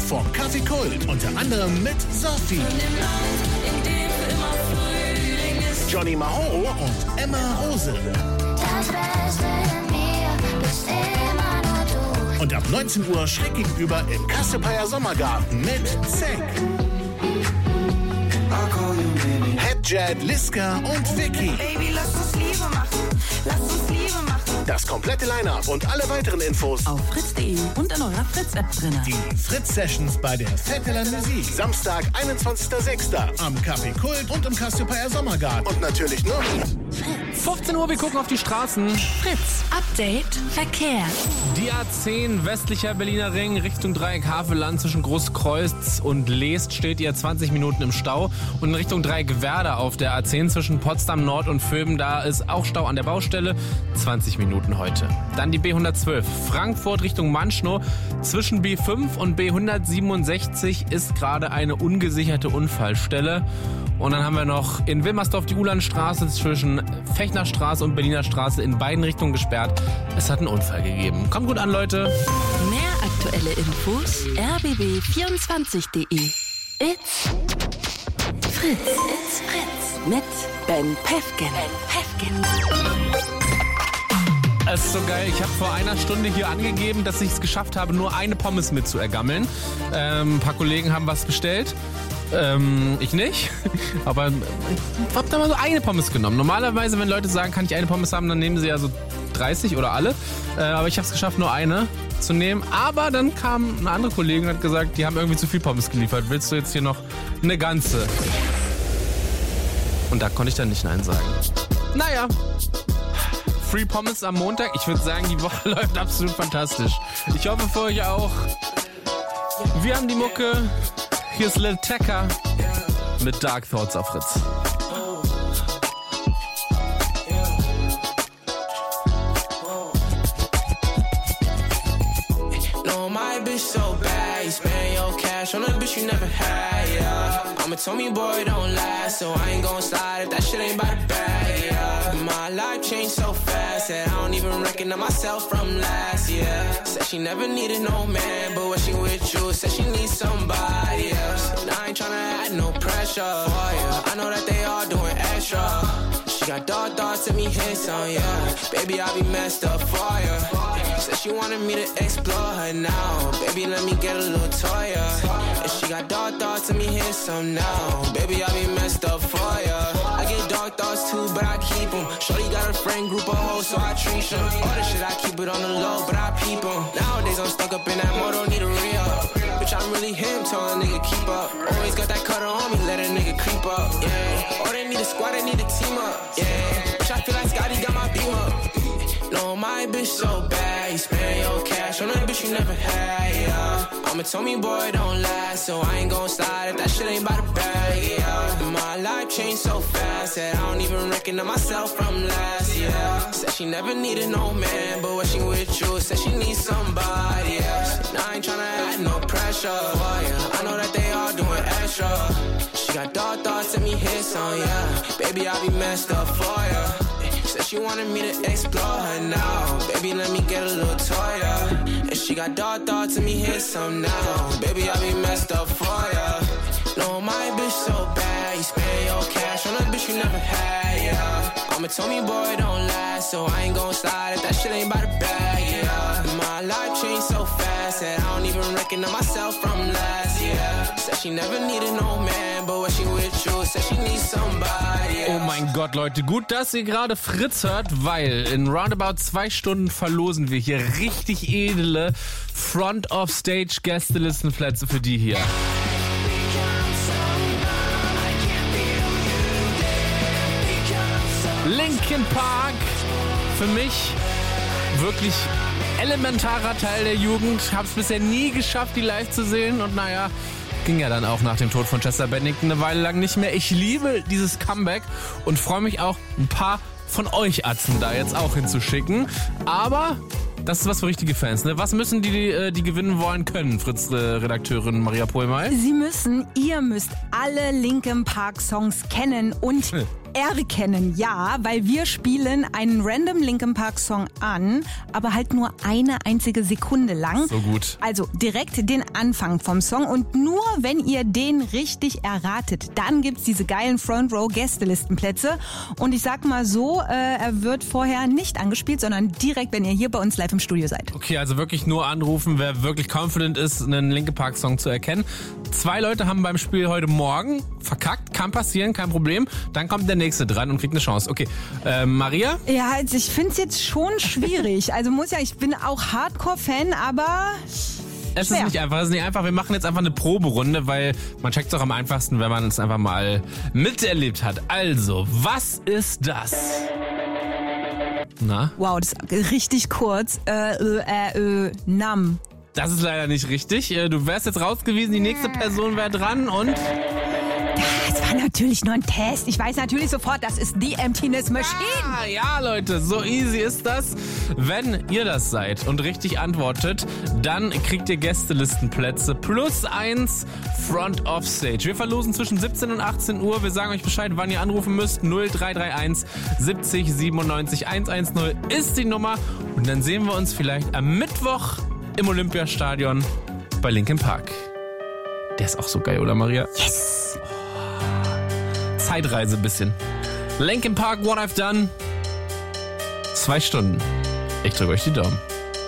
vom Café Kult. Unter anderem mit Sophie, Johnny Mahoro und Emma Rose. Das Beste in mir bist immer nur du. Und ab 19 Uhr schräg gegenüber im Kassepayer Sommergarten mit Zack, Hedjad, Liska und Vicky. Baby, lass uns Liebe machen. Lass uns Liebe machen. Das komplette Line-Up und alle weiteren Infos auf fritz.de und in eurer Fritz-App drin. Die Fritz-Sessions bei der Vetteler Musik. Samstag, 21.06. am Café Kult und im Kassepayer Sommergarten. Und natürlich nur Fritz. 15 Uhr, wir gucken auf die Straßen. Fritz. Update Verkehr. Die A10 westlicher Berliner Ring Richtung Dreieck Havelland zwischen Großkreuz und Leest steht ihr 20 Minuten im Stau. Und in Richtung Dreieck Werder auf der A10 zwischen Potsdam Nord und Vöben, da ist auch Stau an der Baustelle. 20 Minuten heute. Dann die B112 Frankfurt Richtung Manschnow. Zwischen B5 und B167 ist gerade eine ungesicherte Unfallstelle. Und dann haben wir noch in Wilmersdorf die Ulandstraße zwischen Fechnerstraße und Berliner Straße in beiden Richtungen gesperrt. Es hat einen Unfall gegeben. Kommt gut an, Leute. Mehr aktuelle Infos rbb24.de. It's Fritz. It's Fritz. Mit Ben Pefken. Es ist so geil. Ich habe vor einer Stunde hier angegeben, dass ich es geschafft habe, nur eine Pommes mit zu ergammeln. Ein paar Kollegen haben was bestellt. Ich nicht. Aber ich habe da mal so eine Pommes genommen. Normalerweise, wenn Leute sagen, kann ich eine Pommes haben, dann nehmen sie ja so 30 oder alle. Aber ich habe es geschafft, nur eine zu nehmen. Aber dann kam eine andere Kollegin und hat gesagt, die haben irgendwie zu viel Pommes geliefert. Willst du jetzt hier noch eine ganze? Und da konnte ich dann nicht Nein sagen. Naja. Free Pommes am Montag. Ich würde sagen, die Woche läuft absolut fantastisch. Ich hoffe für euch auch. Wir haben die Mucke. Hier ist Lil Tecca mit Dark Thoughts auf Fritz. No, my bitch so bad. You spend your cash on a bitch you never had, yeah. I'm a Tommy boy, don't last, so I ain't gon' slide if that shit ain't by the bag, yeah. My life changed so fast that I don't even recognize myself from last year. Said she never needed no man, but when she with you, said she needs somebody else. And I ain't tryna add no pressure for you. I know that they all doing extra. She got dark thoughts and me hits on, yeah. Baby, I be messed up for you. Said she wanted me to explore her now. Baby, let me get a little toy, yeah. And she got dark thoughts and me hit some now. Baby, I be messed up for ya. I get dark thoughts too, but I keep them. Shorty got a friend group of hoes, so I treat them. All this shit, I keep it on the low, but I peep them. Nowadays, I'm stuck up in that motor, need a re-up. Bitch, I'm really him, tell a nigga keep up. Always got that cutter on me, let a nigga creep up, yeah. Oh, they need a squad, they need a team up, yeah. Bitch, I feel like Scotty got my beam up. No, my bitch so bad. You spend your cash on a bitch you never had, yeah. I'm a Tommy boy, don't last, so I ain't gon' slide if that shit ain't by the bag, yeah. My life changed so fast that I don't even recognize myself from last year. Said she never needed no man, but when she with you, said she needs somebody else. And I ain't tryna add no pressure for ya. I know that they all doing extra. She got dark thoughts and me hits on, yeah. Baby, I be messed up for ya. Said she wanted me to explore her now. Baby, let me get a little toy, yeah. And she got dark thoughts and me hit some now. Baby, I be messed up for ya. No, my bitch so bad. You spend your cash on a bitch you never had, yeah. I'm a Tommy boy, don't last, so I ain't gon' slide if that shit ain't by the bag, yeah. My life changed so fast that I don't even recognize myself from last year. Said she never needed no man, but when she with you, said she needs somebody else. Oh mein Gott, Leute, gut, dass ihr gerade Fritz hört, weil in roundabout 2 Stunden verlosen wir hier richtig edle Front-of-Stage-Gästelistenplätze für die hier. Linkin Park, für mich wirklich elementarer Teil der Jugend. Hab's bisher nie geschafft, die live zu sehen und naja, ging ja dann auch nach dem Tod von Chester Bennington eine Weile lang nicht mehr. Ich liebe dieses Comeback und freue mich auch, ein paar von euch Atzen da jetzt auch hinzuschicken. Aber das ist was für richtige Fans, ne? Was müssen die gewinnen wollen können, Fritz-Redakteurin Maria Pohlmeier? Ihr müsst alle Linkin Park Songs kennen und erkennen, ja, weil wir spielen einen random Linkin Park Song an, aber halt nur eine einzige Sekunde lang. So gut. Also direkt den Anfang vom Song und nur wenn ihr den richtig erratet, dann gibt's diese geilen Front Row Gästelistenplätze und ich sag mal so, er wird vorher nicht angespielt, sondern direkt, wenn ihr hier bei uns live im Studio seid. Okay, also wirklich nur anrufen, wer wirklich confident ist, einen Linkin Park Song zu erkennen. 2 Leute haben beim Spiel heute Morgen verkackt, kann passieren, kein Problem. Dann kommt der Nächste dran und kriegt eine Chance. Okay, Maria? Ja, also ich find's jetzt schon schwierig. Also ich bin auch Hardcore-Fan, aber Es ist nicht einfach. Wir machen jetzt einfach eine Proberunde, weil man checkt es auch am einfachsten, wenn man es einfach mal miterlebt hat. Also, was ist das? Na? Wow, das ist richtig kurz. Nam. Das ist leider nicht richtig. Du wärst jetzt rausgewiesen, die nächste Person wäre dran und... Das war natürlich nur ein Test. Ich weiß natürlich sofort, das ist The Emptiness Machine. Ja, Leute, so easy ist das. Wenn ihr das seid und richtig antwortet, dann kriegt ihr Gästelistenplätze +1 Front of Stage. Wir verlosen zwischen 17 und 18 Uhr. Wir sagen euch Bescheid, wann ihr anrufen müsst. 0331 70 97 110 ist die Nummer. Und dann sehen wir uns vielleicht am Mittwoch im Olympiastadion bei Linkin Park. Der ist auch so geil, oder Maria? Yes! Zeitreise ein bisschen. Linkin Park, What I've Done. 2 Stunden. Ich drücke euch die Daumen.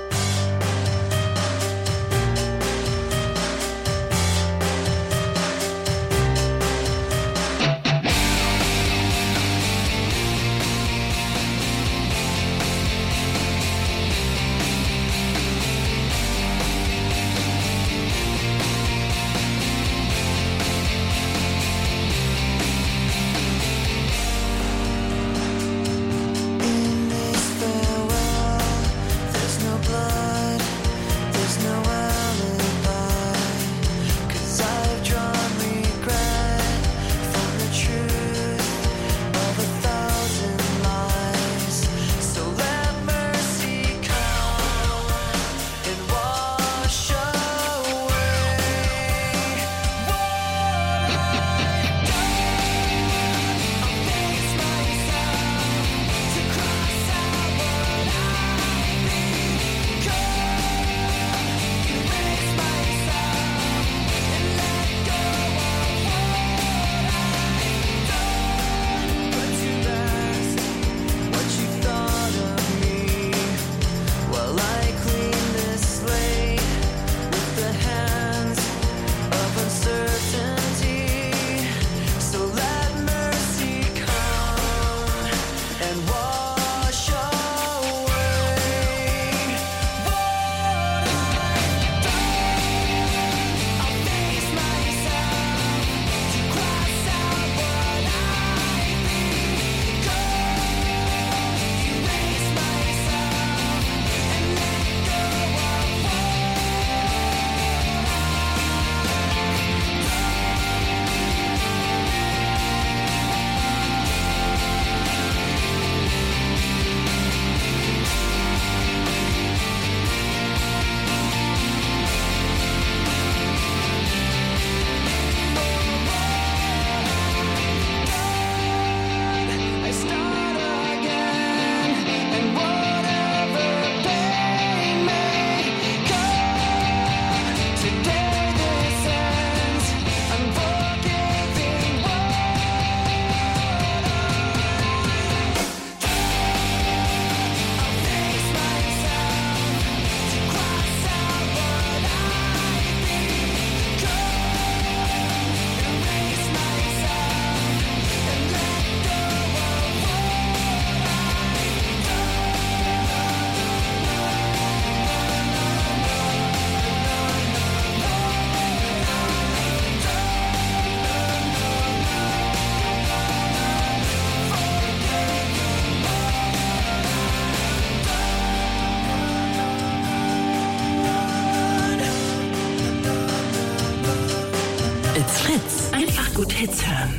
It's Fritz. Einfach gut Hits hören.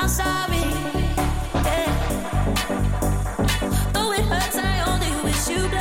Sorry, yeah. Though it hurts, I only wish you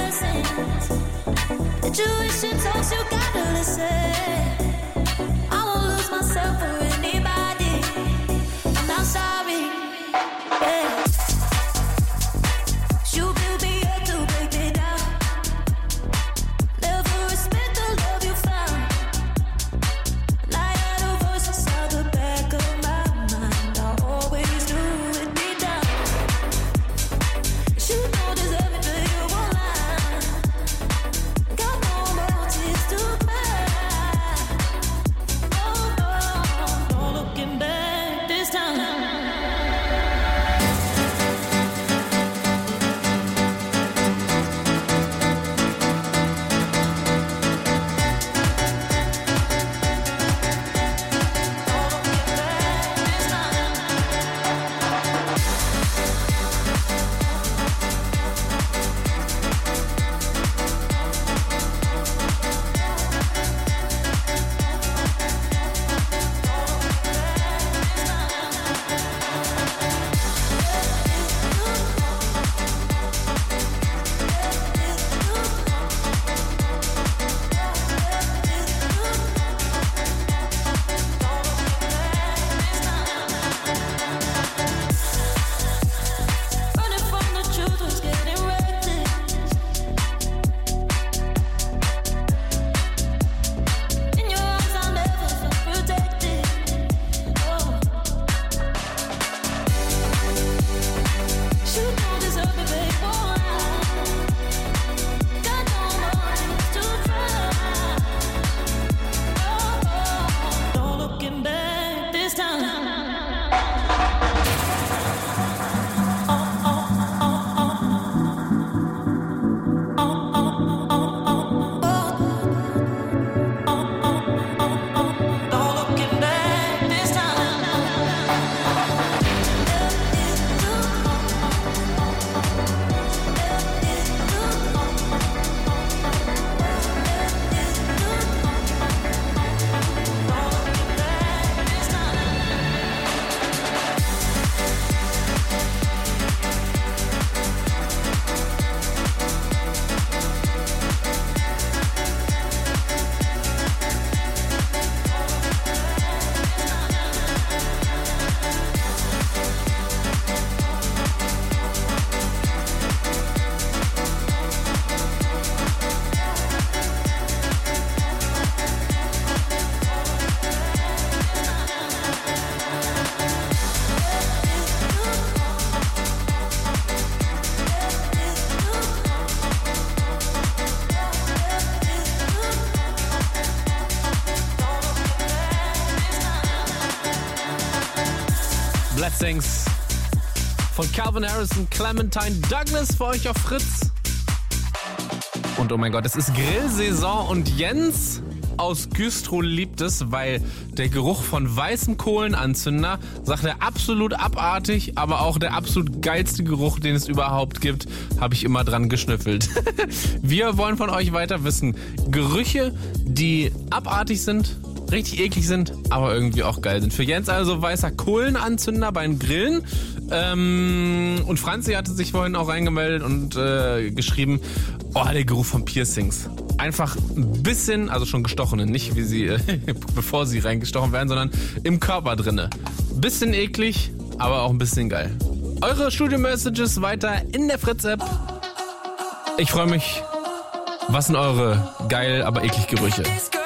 Blessings von Calvin Harris und Clementine Douglas für euch auf Fritz. Und oh mein Gott, es ist Grillsaison und Jens aus Güstrow liebt es, weil der Geruch von weißem Kohlenanzünder, sagt er, absolut abartig, aber auch der absolut geilste Geruch, den es überhaupt gibt, habe ich immer dran geschnüffelt. Wir wollen von euch weiter wissen, Gerüche, die abartig sind, richtig eklig sind, aber irgendwie auch geil sind. Für Jens also weißer Kohlenanzünder beim Grillen. Und Franzi hatte sich vorhin auch reingemeldet und geschrieben, oh, der Geruch von Piercings. Einfach ein bisschen, also schon gestochene, nicht wie sie, bevor sie reingestochen werden, sondern im Körper drinne. Bisschen eklig, aber auch ein bisschen geil. Eure Studio-Messages weiter in der Fritz-App. Ich freue mich. Was sind eure geil, aber eklig Gerüche?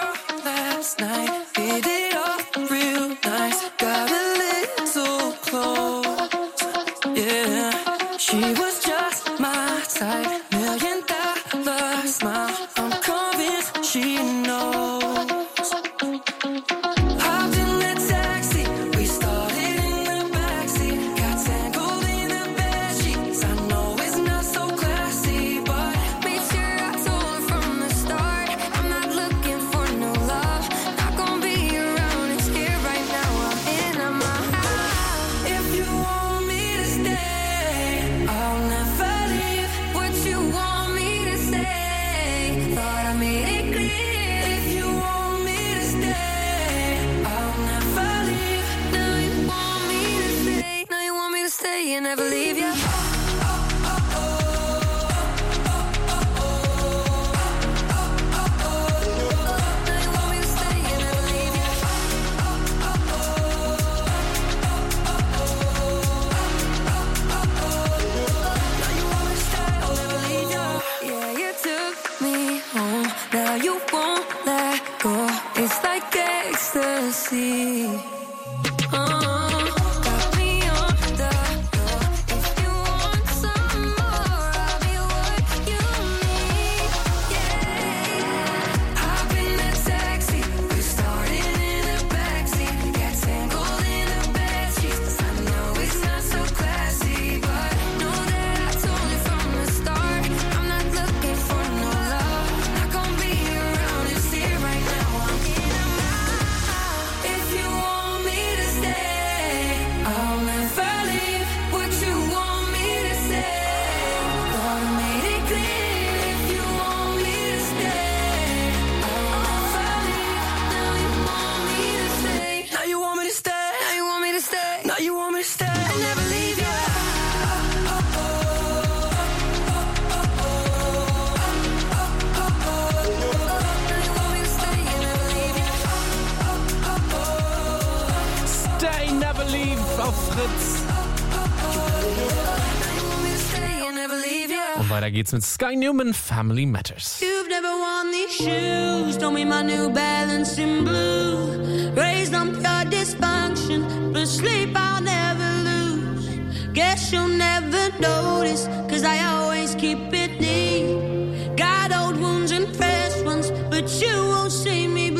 Und weiter geht's mit Sky Newman, Family Matters. You've never worn these shoes, don't be my New Balance in blue. Raised on pure dysfunction, but sleep I'll never lose. Guess you'll never notice, cause I always keep it neat. Got old wounds and fresh ones, but you won't see me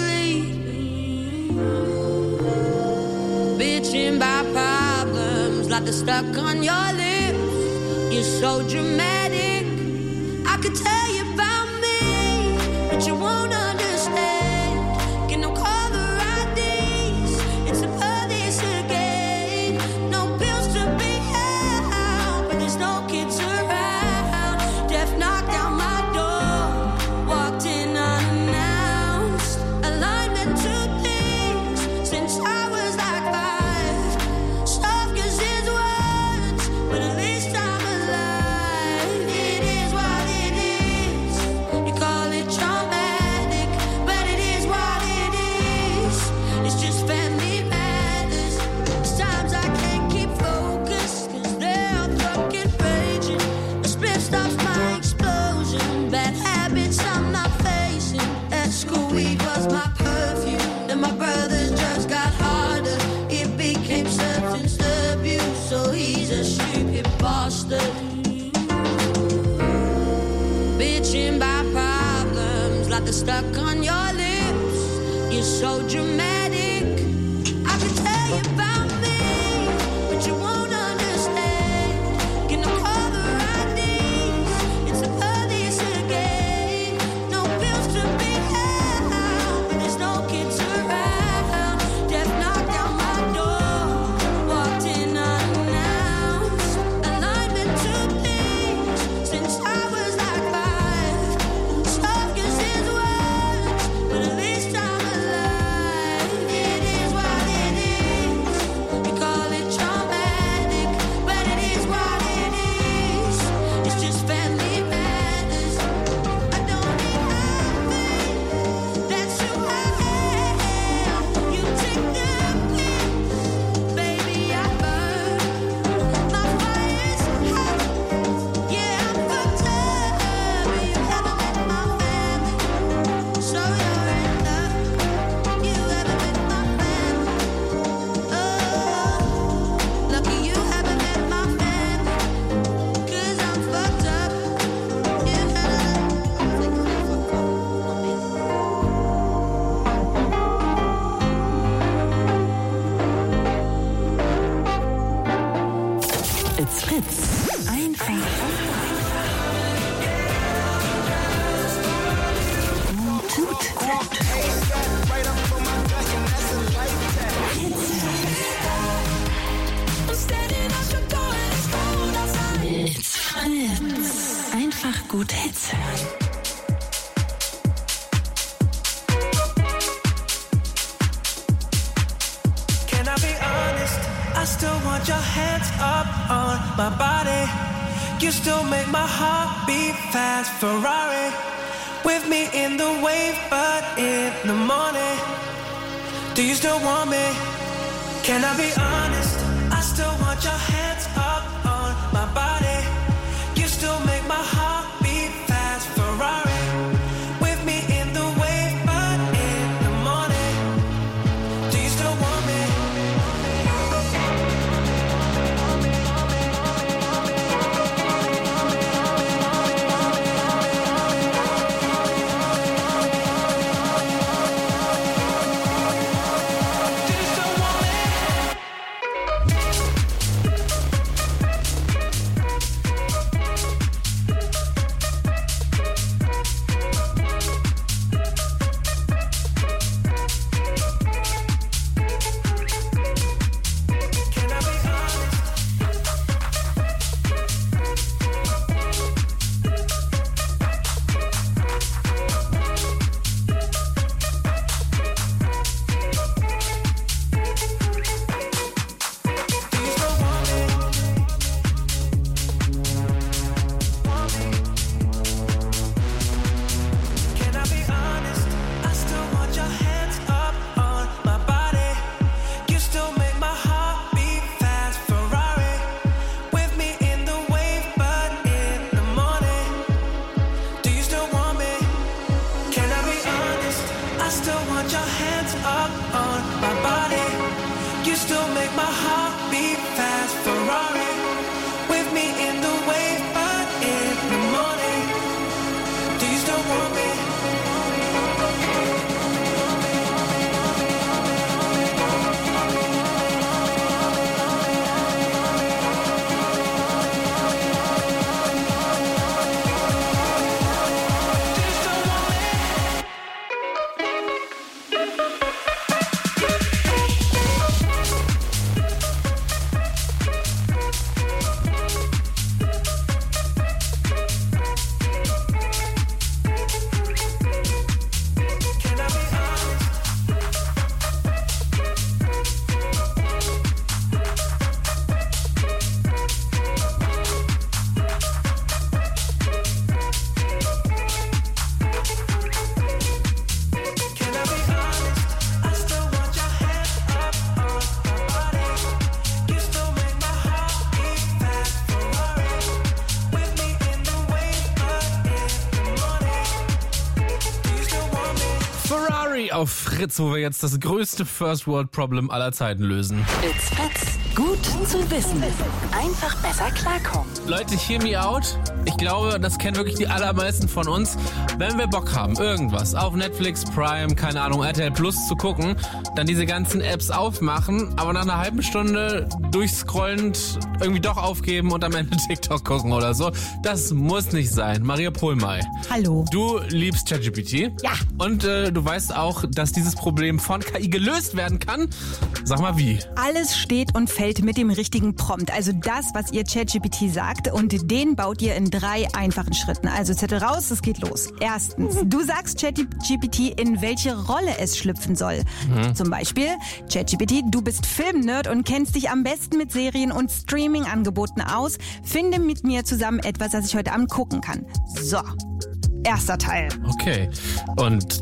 bleed. Bitching by problems like they're stuck on your lips. You're so dramatic, I could tell you about me, but you won't understand. Get no caller IDs, it's the police again. No pills to be had, but there's no kids around. Death knocked down my door, walked in unannounced. A line meant two things since I was like 5. Soft cause his words, but at least I'm alive. It is what it is. You call it traumatic, but it is what it is. It's just family matters. There's times I can't keep focused, cause they're fucking raging. A split stops my explosion. Bad habits I'm not facing. At school weed was my perfume. Then my brother's drugs got harder. It became substance abuse. So he's a stupid bastard. Bitching by problems like they're stuck on your lips. You're so dramatic, I could tell you about me, but you won't It's Fritz. Einfach gut. It's Fritz. Einfach gut Hits hören. I still want your hands up on my body. You still make my heart beat fast. Ferrari with me in the wave, but in the morning. Do you still want me? Can I be honest? I still want your hands up on my body. You still make my heart beat fast. Ferrari with me in the wave, but in the morning. Do you still want me? Auf Fritz, wo wir jetzt das größte First World Problem aller Zeiten lösen. It's Fritz. Gut zu wissen. Einfach besser klarkommen. Leute, hear me out. Ich glaube, das kennen wirklich die allermeisten von uns. Wenn wir Bock haben, irgendwas auf Netflix, Prime, keine Ahnung, RTL Plus zu gucken, dann diese ganzen Apps aufmachen, aber nach einer halben Stunde durchscrollend irgendwie doch aufgeben und am Ende TikTok gucken oder so. Das muss nicht sein. Maria Pohlmey. Hallo. Du liebst ChatGPT. Ja. Und du weißt auch, dass dieses Problem von KI gelöst werden kann. Sag mal wie. Alles steht und fällt mit dem richtigen Prompt. Also das, was ihr ChatGPT sagt, und den baut ihr in 3 einfachen Schritten. Also Zettel raus, es geht los. Erstens, du sagst ChatGPT, in welche Rolle es schlüpfen soll. Zum Beispiel, ChatGPT, du bist Filmnerd und kennst dich am besten mit Serien und Streaming-Angeboten aus. Finde mit mir zusammen etwas, das ich heute Abend gucken kann. So, erster Teil. Okay, und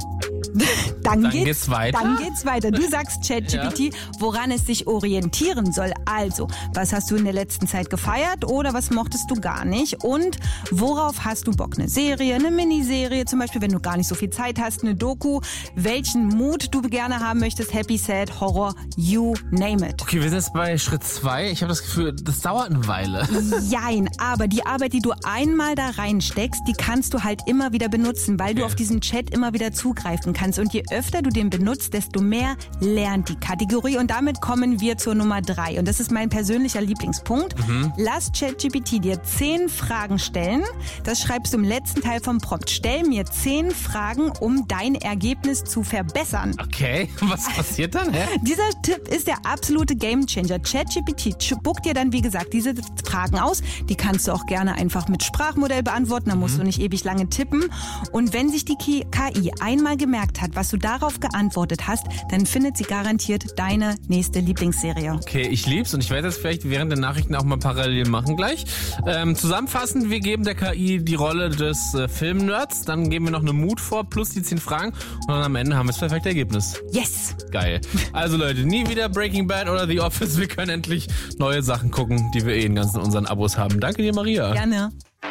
Dann geht's weiter. Dann geht's weiter. Du sagst ChatGPT, woran es sich orientieren soll. Also, was hast du in der letzten Zeit gefeiert oder was mochtest du gar nicht? Und worauf hast du Bock? Eine Serie, eine Miniserie, zum Beispiel, wenn du gar nicht so viel Zeit hast, eine Doku, welchen Mut du gerne haben möchtest, Happy, Sad, Horror, you name it. Okay, wir sind jetzt bei Schritt 2. Ich habe das Gefühl, das dauert eine Weile. Jein, aber die Arbeit, die du einmal da reinsteckst, die kannst du halt immer wieder benutzen, weil du auf diesen Chat immer wieder zugreifen kannst. kannst. Und je öfter du den benutzt, desto mehr lernt die Kategorie. Und damit kommen wir zur Nummer 3. Und das ist mein persönlicher Lieblingspunkt. Lass ChatGPT dir 10 Fragen stellen. Das schreibst du im letzten Teil vom Prompt. Stell mir 10 Fragen, um dein Ergebnis zu verbessern. Okay, was passiert dann? Hä? Dieser Tipp ist der absolute Gamechanger. ChatGPT spuckt dir dann, wie gesagt, diese Fragen aus. Die kannst du auch gerne einfach mit Sprachmodell beantworten. Da musst du nicht ewig lange tippen. Und wenn sich die KI einmal gemerkt hat, was du darauf geantwortet hast, dann findet sie garantiert deine nächste Lieblingsserie. Okay, ich lieb's und ich werde das vielleicht während der Nachrichten auch mal parallel machen gleich. Zusammenfassend, wir geben der KI die Rolle des Filmnerds, dann geben wir noch eine Mood vor, plus die 10 Fragen und dann am Ende haben wir das perfekte Ergebnis. Yes! Geil. Also Leute, nie wieder Breaking Bad oder The Office, wir können endlich neue Sachen gucken, die wir in ganzen unseren Abos haben. Danke dir, Maria. Gerne.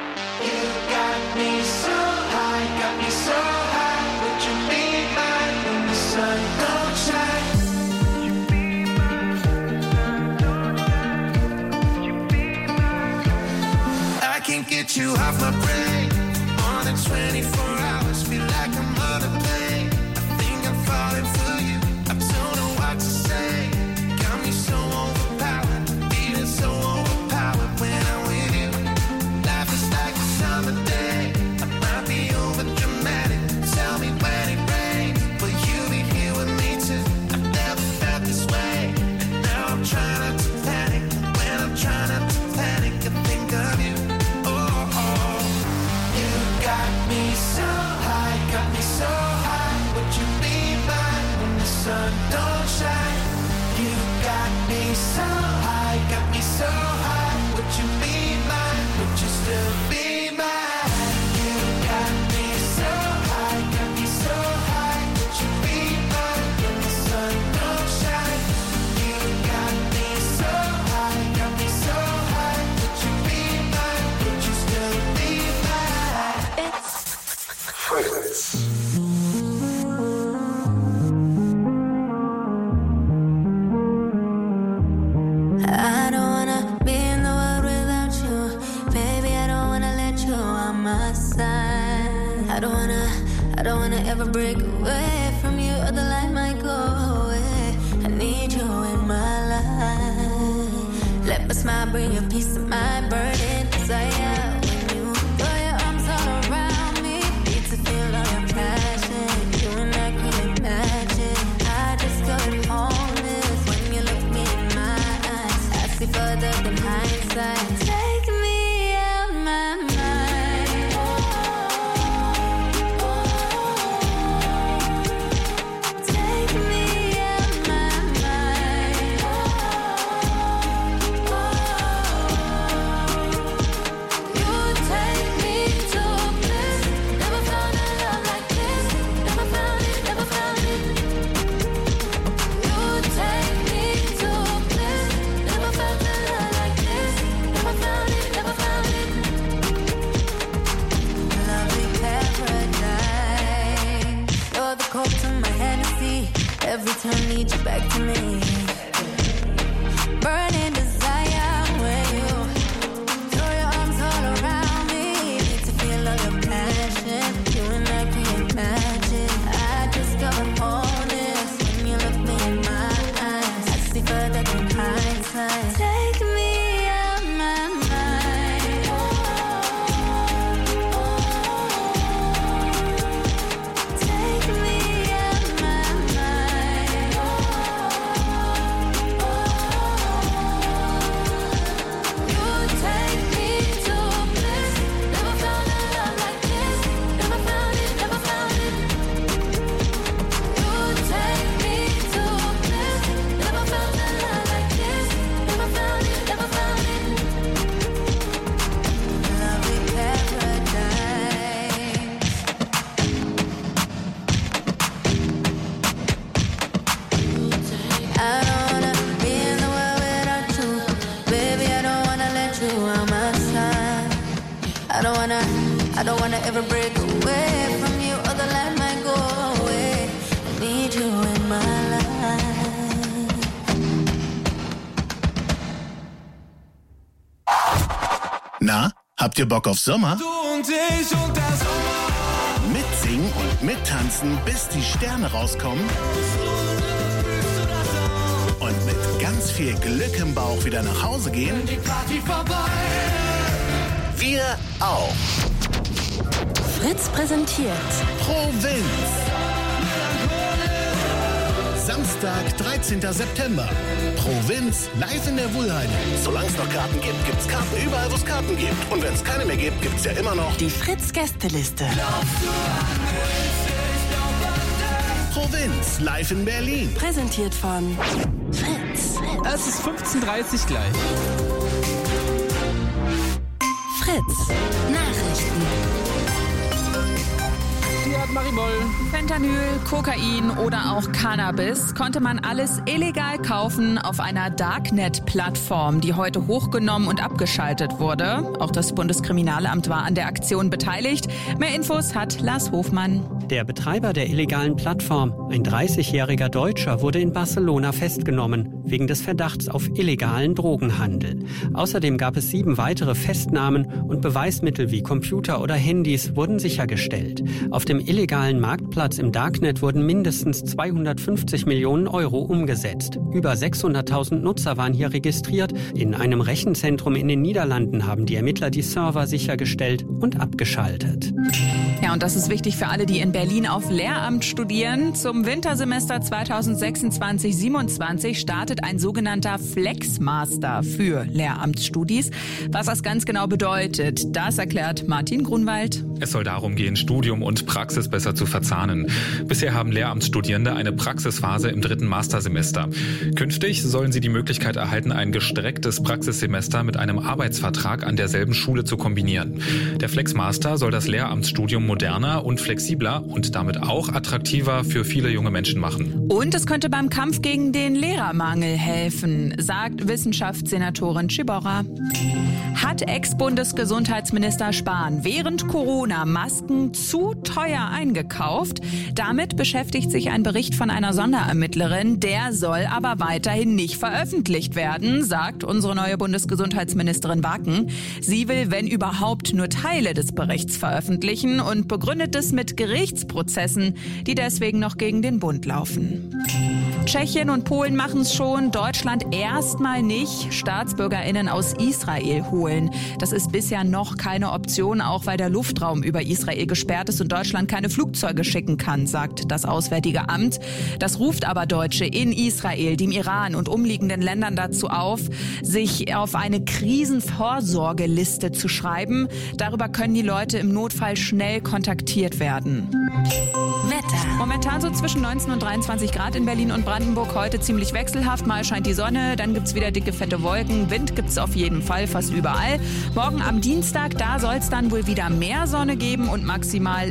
Get you off my brain. More than 24 hours, feel like I'm on a plane. I think I'm falling for you. I don't know what to say. Got me so overpowered, feeling so overpowered when I'm with you. Life is like a summer day. I might be over dramatic. Tell me when it rains, will you be here with me too? I've never felt this way, and now I'm trying not to panic. When I'm trying not to panic, I think of you. Sun don't shine. You got me so high, got me so high. Would you be mine? Would you still be mine? You got me so high, got me so high. Would you be mine when the sun don't shine? You got me so high, got me so high. Would you be mine? Would you still be mine? It's Fritz. I don't wanna ever break away from you, or the light might go away. I need you in my life. Let my smile bring you peace of mind, burning desire. When you throw your arms all around me, need to feel all your passion. You and I couldn't imagine. I discovered wholeness when you look me in my eyes. I see further than hindsight. Take me out my mind. Every time need you back to me. Burning desire when you throw your arms all around me. Need to feel all your passion. You and I can't imagine. I discovered wholeness when you look me in my eyes. I see further than hindsight. Take me out my mind. Take me out my mind. You take me to a place. Never found a love like this. Never found it, never found it. You take me to a place. Never found a love like this. Never found it, never found it. Lovely paradise. I don't wanna be in the world without you. Baby, I don't wanna let you on my side. I don't wanna ever break away from you, or the light might go away. I need you in my life. Na, habt ihr Bock auf Sommer? Du und ich und der Sommer. Mit Singen und mittanzen, bis die Sterne rauskommen? Und mit ganz viel Glück im Bauch wieder nach Hause gehen? Die Party vorbei. Wir auch. Fritz präsentiert Provinz. Samstag, 13. September. Provinz live in der Wuhlheide. Solange es noch Karten gibt, gibt's Karten überall, wo es Karten gibt. Und wenn es keine mehr gibt, gibt's ja immer noch die Fritz-Gästeliste. Provinz live in Berlin. Präsentiert von Fritz. Es ist 15:30 gleich. Fritz. Nachrichten. Die hat Maribol. Fentanyl, Kokain oder auch Cannabis konnte man alles illegal kaufen auf einer Darknet-Plattform, die heute hochgenommen und abgeschaltet wurde. Auch das Bundeskriminalamt war an der Aktion beteiligt. Mehr Infos hat Lars Hofmann. Der Betreiber der illegalen Plattform, ein 30-jähriger Deutscher, wurde in Barcelona festgenommen, wegen des Verdachts auf illegalen Drogenhandel. Außerdem gab es 7 weitere Festnahmen und Beweismittel wie Computer oder Handys wurden sichergestellt. Auf dem illegalen Marktplatz im Darknet wurden mindestens 250 Millionen Euro umgesetzt. Über 600.000 Nutzer waren hier registriert. In einem Rechenzentrum in den Niederlanden haben die Ermittler die Server sichergestellt und abgeschaltet. Ja, und das ist wichtig für alle, die in Berlin auf Lehramt studieren. Zum Wintersemester 2026/27 startet ein sogenannter Flexmaster für Lehramtsstudis. Was das ganz genau bedeutet, das erklärt Martin Grunwald. Es soll darum gehen, Studium und Praxis besser zu verzahnen. Bisher haben Lehramtsstudierende eine Praxisphase im 3. Mastersemester. Künftig sollen sie die Möglichkeit erhalten, ein gestrecktes Praxissemester mit einem Arbeitsvertrag an derselben Schule zu kombinieren. Der Flexmaster soll das Lehramtsstudium moderner und flexibler und damit auch attraktiver für viele junge Menschen machen. Und es könnte beim Kampf gegen den Lehrermangel helfen, sagt Wissenschaftssenatorin Ciborra. Hat Ex-Bundesgesundheitsminister Spahn während Corona Masken zu teuer eingekauft? Damit beschäftigt sich ein Bericht von einer Sonderermittlerin. Der soll aber weiterhin nicht veröffentlicht werden, sagt unsere neue Bundesgesundheitsministerin Wacken. Sie will, wenn überhaupt, nur Teile des Berichts veröffentlichen und begründet es mit Gerichtsprozessen, die deswegen noch gegen den Bund laufen. Tschechien und Polen machen es schon, Deutschland erstmal nicht. StaatsbürgerInnen aus Israel holen. Das ist bisher noch keine Option, auch weil der Luftraum über Israel gesperrt ist und Deutschland keine Flugzeuge schicken kann, sagt das Auswärtige Amt. Das ruft aber Deutsche in Israel, dem Iran und umliegenden Ländern dazu auf, sich auf eine Krisenvorsorgeliste zu schreiben. Darüber können die Leute im Notfall schnell kontaktiert werden. Wetter. Momentan so zwischen 19 und 23 Grad in Berlin und Brandenburg. Heute ziemlich wechselhaft. Mal scheint die Sonne, dann gibt's wieder dicke, fette Wolken. Wind gibt's auf jeden Fall fast überall. Morgen am Dienstag, da soll's dann wohl wieder mehr Sonne geben und maximal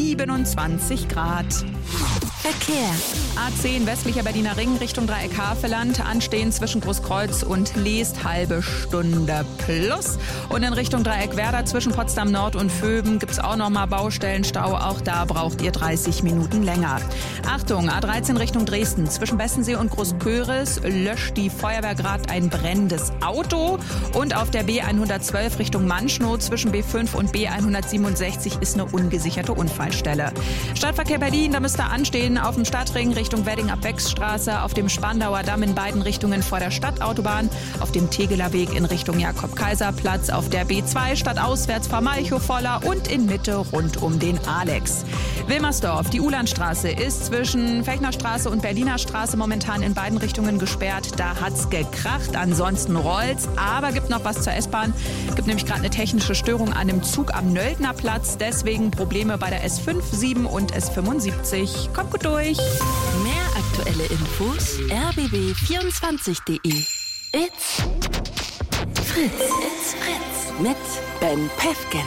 27 Grad. Verkehr. A10 westlicher Berliner Ring Richtung Dreieck Havelland. Anstehen zwischen Großkreuz und Leest halbe Stunde plus. Und in Richtung Dreieck Werder zwischen Potsdam Nord und Vöben gibt's auch nochmal Baustellenstau. Auch da braucht ihr 30 Minuten länger. Achtung, A13 Richtung Dresden. Zwischen Bessensee und Großköris löscht die Feuerwehr gerade ein brennendes Auto. Und auf der B112 Richtung Manschnow zwischen B5 und B167 ist eine ungesicherte Unfallstelle. Stadtverkehr Berlin, da müsst ihr anstehen auf dem Stadtring Richtung Wedding-Abwechsstraße, auf dem Spandauer Damm in beiden Richtungen vor der Stadtautobahn, auf dem Tegeler Weg in Richtung Jakob-Kaiser-Platz, auf der B2 stadtauswärts vor Malchow-Voller und in Mitte rund um den Alex. Wilmersdorf, die Ulandstraße ist zwischen Fechnerstraße und Berliner Straße momentan in beiden Richtungen gesperrt. Da hat's gekracht, ansonsten rollt's, aber gibt noch was zur S-Bahn. Gibt nämlich gerade eine technische Störung an dem Zug am Nöldner Platz, deswegen Probleme bei der S5, 7 und S75. Kommt gut durch. Mehr aktuelle Infos rbb24.de. It's Fritz. It's Fritz. Mit Ben Pefken.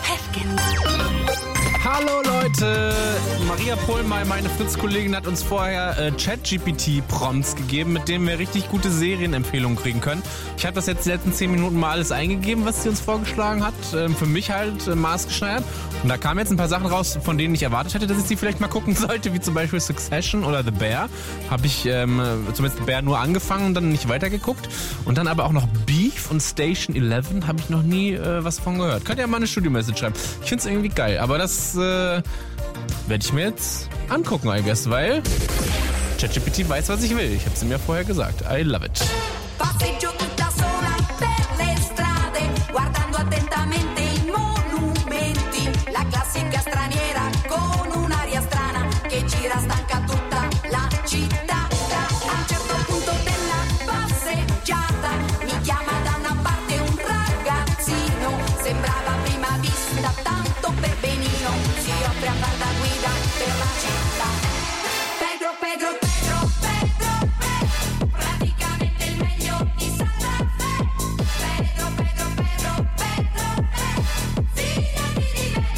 Hallo Leute, Maria Pohlmeier, meine Fritz-Kollegin, hat uns vorher ChatGPT-Prompts gegeben, mit denen wir richtig gute Serienempfehlungen kriegen können. Ich habe das jetzt die letzten 10 Minuten mal alles eingegeben, was sie uns vorgeschlagen hat, für mich halt maßgeschneidert. Und da kamen jetzt ein paar Sachen raus, von denen ich erwartet hätte, dass ich sie vielleicht mal gucken sollte, wie zum Beispiel Succession oder The Bear. Habe ich zumindest The Bear nur angefangen und dann nicht weitergeguckt. Und dann aber auch noch Beef und Station 11, habe ich noch nie was von gehört. Könnt ihr ja mal eine Studio-Message schreiben. Ich finde es irgendwie geil, aber das werde ich mir jetzt angucken, I guess, weil ChatGPT weiß, was ich will. Ich habe es ihm ja vorher gesagt. I love it. Passeggio tutta sola per le strade, guardando attentamente i monumenti. La classica straniera con un'aria strana che gira stanca tutta la città. A un certo punto della passeggiata mi chiama da una parte un ragazzino. Sembrava a prima vista tanto per benino. Si offre a far da guida per la città. Pedro, Pedro, Pedro, Pedro, Pedro, praticamente il meglio di Santa Fe. Pedro, Pedro, Pedro, Pedro, fidati di me.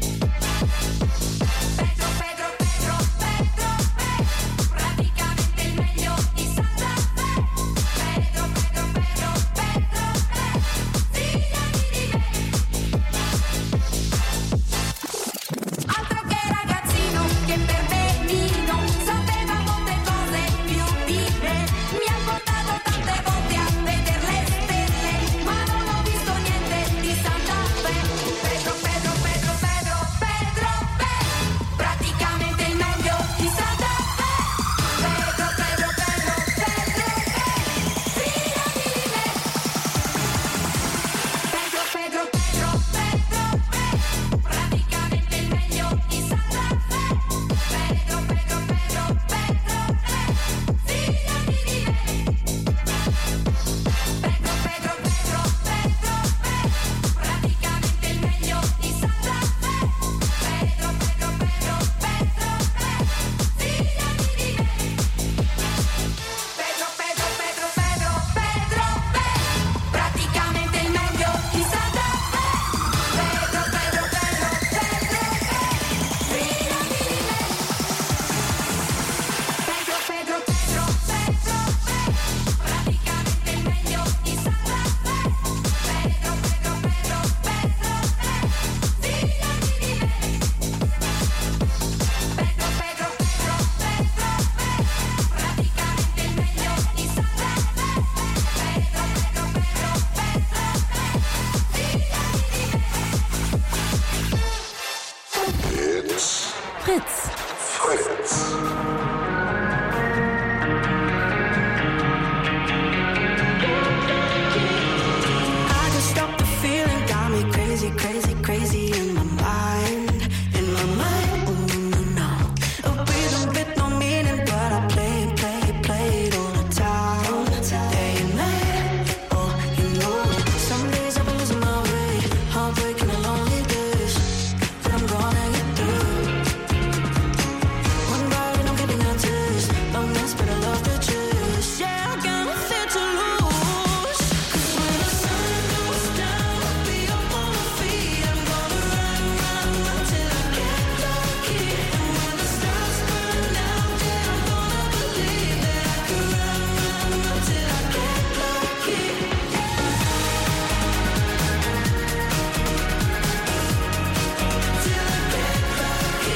Pedro, Pedro, Pedro, Pedro, Pedro, praticamente il meglio di Santa Fe. Pedro, Pedro, Pedro, Pedro, fidati di me. Altro che ragazzino che per benino sapeva molte cose più di me. Mi ha portato tante volte a vedere le stelle, ma non ho visto niente di Santa Fe. Pedro, Pedro, Pedro, Pedro, Pedro, Pedro, praticamente il meglio di Santa Fe. Pedro, Pedro, Pedro, Pedro, fidati di me. Pedro, Pedro, Pedro, Pedro, Pedro, praticamente il meglio di Santa Fe. Pedro, Pedro, Pedro, Pedro, fidati di me. Pedro, Pedro, Pedro, Pedro, praticamente il meglio di Santa Fe. Pedro, Pedro, Pedro, Pedro, fidati di me. Pedro, Pedro, Pedro, Pedro, Pedro, praticamente il meglio di Santa Fe. Pedro, Pedro, Pedro, Pedro, fidati di me. Pedro, Pedro, Pedro, Pedro, praticamente il meglio di Santa Fe. Pedro, Pedro, Pedro, Pedro, fidati di me. Pedro, Pedro, Pedro, Pedro, praticamente il meglio di Santa Fe. Pedro, Pedro, Pedro, fidati di me. Fritz. I just stopped the feeling, got me crazy, crazy, crazy in my mind. In my mind, oh no, no, no. A rhythm with no meaning, but I play it all the time. Day and night, oh, you know. Some days I've been losing my way, heartbreaking and lonely days. But I'm gonna get through. One ride and I'm getting a taste. Long nights, but I love the chase. Yeah, I got nothing to lose. 'Cause when the sun goes down, I'll be up on my feet. I'm gonna run, run, run till I get lucky. And when the stars burn out, then I'm gonna believe that I can run, run, run till I get lucky. Till I get lucky.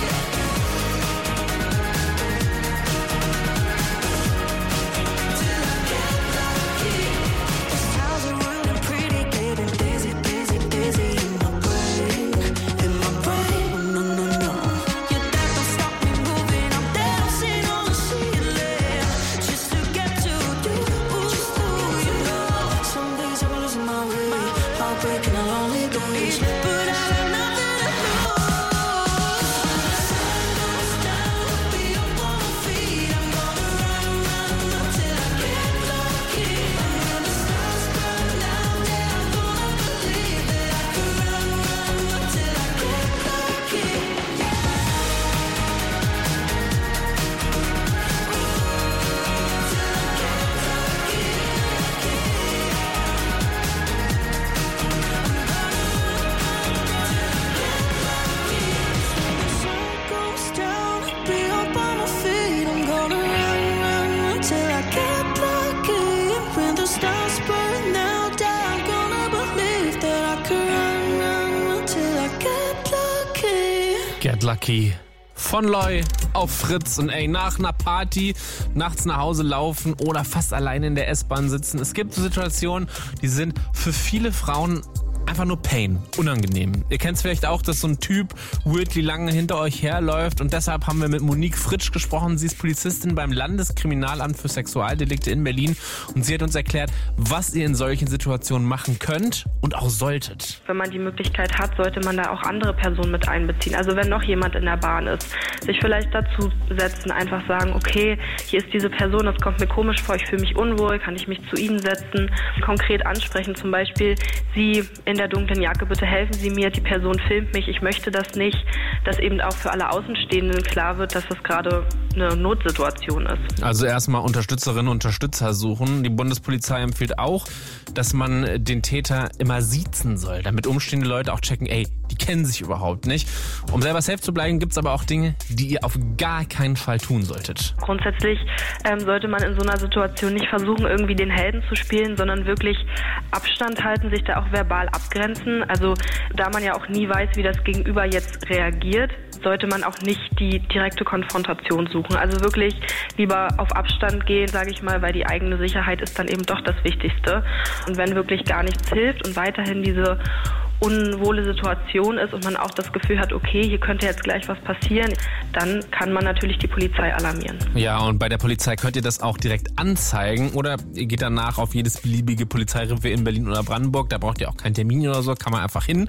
Till I get lucky. These towers are running pretty, getting dizzy, dizzy, dizzy in my brain. In my brain, no, no, no. Your dad don't stop me moving. I'm dancing on the ceiling just to get to you. You know, some days I'm losing my way, heartbreaking and lonely days, but I got nothing to lose. When the sun goes down, I'll be up on my feet. I'm gonna run, run, run till I get lucky. And when the stars burn out, then I'm gonna believe that I can run, run, run till I get lucky. Sun goes down, I'll be up on my feet. I'm gonna run, run, run till I get lucky. And when the stars burn out, I'm gonna believe that I can run, run, run till I get lucky. Get Lucky von Loy auf Fritz. Und ey, nach einer Party nachts nach Hause laufen oder fast alleine in der S-Bahn sitzen. Es gibt so Situationen, die sind für viele Frauen einfach nur Pain, unangenehm. Ihr kennt es vielleicht auch, dass so ein Typ weirdly lange hinter euch herläuft und deshalb haben wir mit Monique Fritsch gesprochen. Sie ist Polizistin beim Landeskriminalamt für Sexualdelikte in Berlin und sie hat uns erklärt, was ihr in solchen Situationen machen könnt und auch solltet. Wenn man die Möglichkeit hat, sollte man da auch andere Personen mit einbeziehen. Also wenn noch jemand in der Bahn ist, sich vielleicht dazu setzen, einfach sagen, okay, hier ist diese Person, das kommt mir komisch vor, ich fühle mich unwohl, kann ich mich zu Ihnen setzen, konkret ansprechen, zum Beispiel, Sie in der dunklen Jacke, bitte helfen Sie mir, die Person filmt mich, ich möchte das nicht, dass eben auch für alle Außenstehenden klar wird, dass das gerade eine Notsituation ist. Also erstmal Unterstützerinnen und Unterstützer suchen. Die Bundespolizei empfiehlt auch, dass man den Täter immer siezen soll, damit umstehende Leute auch checken, ey, die kennen sich überhaupt nicht. Um selber safe zu bleiben, gibt es aber auch Dinge, die ihr auf gar keinen Fall tun solltet. Grundsätzlich sollte man in so einer Situation nicht versuchen, irgendwie den Helden zu spielen, sondern wirklich Abstand halten, sich da auch verbal abgrenzen. Also da man ja auch nie weiß, wie das Gegenüber jetzt reagiert, sollte man auch nicht die direkte Konfrontation suchen. Also wirklich lieber auf Abstand gehen, sage ich mal, weil die eigene Sicherheit ist dann eben doch das Wichtigste. Und wenn wirklich gar nichts hilft und weiterhin diese unwohle Situation ist und man auch das Gefühl hat, okay, hier könnte jetzt gleich was passieren, dann kann man natürlich die Polizei alarmieren. Ja, und bei der Polizei könnt ihr das auch direkt anzeigen oder ihr geht danach auf jedes beliebige Polizeirevier in Berlin oder Brandenburg, da braucht ihr auch keinen Termin oder so, kann man einfach hin.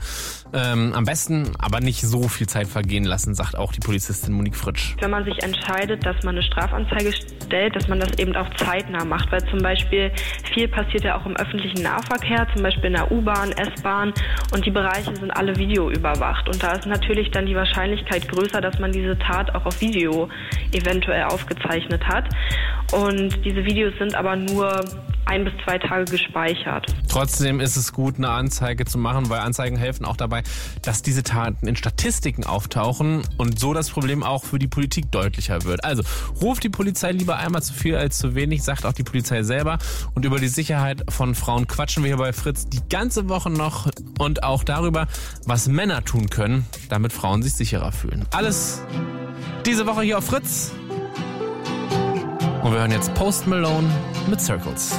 Am besten aber nicht so viel Zeit vergehen lassen, sagt auch die Polizistin Monique Fritsch. Wenn man sich entscheidet, dass man eine Strafanzeige stellt, dass man das eben auch zeitnah macht, weil zum Beispiel viel passiert ja auch im öffentlichen Nahverkehr, zum Beispiel in der U-Bahn, S-Bahn, und die Bereiche sind alle videoüberwacht. Und da ist natürlich dann die Wahrscheinlichkeit größer, dass man diese Tat auch auf Video eventuell aufgezeichnet hat. Und diese Videos sind aber nur 1 bis 2 Tage gespeichert. Trotzdem ist es gut, eine Anzeige zu machen, weil Anzeigen helfen auch dabei, dass diese Taten in Statistiken auftauchen und so das Problem auch für die Politik deutlicher wird. Also ruft die Polizei lieber einmal zu viel als zu wenig, sagt auch die Polizei selber. Und über die Sicherheit von Frauen quatschen wir hier bei Fritz die ganze Woche noch und auch darüber, was Männer tun können, damit Frauen sich sicherer fühlen. Alles diese Woche hier auf Fritz. Und wir hören jetzt Post Malone mit Circles.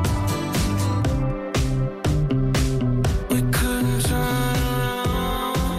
We couldn't turn around.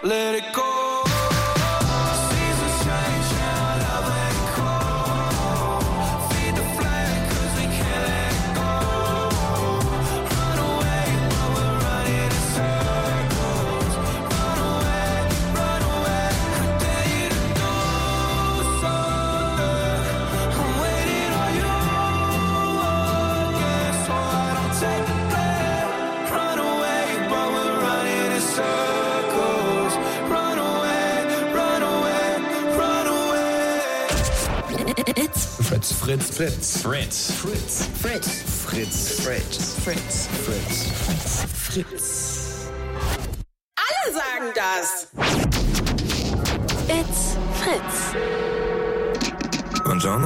let it go. Seasons change, now love ain't cold. Feed the flame, 'cause we can't let go. Run away, but we're running in circles. Run away, I dare you to do something. I'm waiting on you again, so I don't take the blame. Run away, but we're running in circles. Run away, run away, run away. It's Fritz. Fritz. Alle sagen das. It's Fritz. Buongiorno.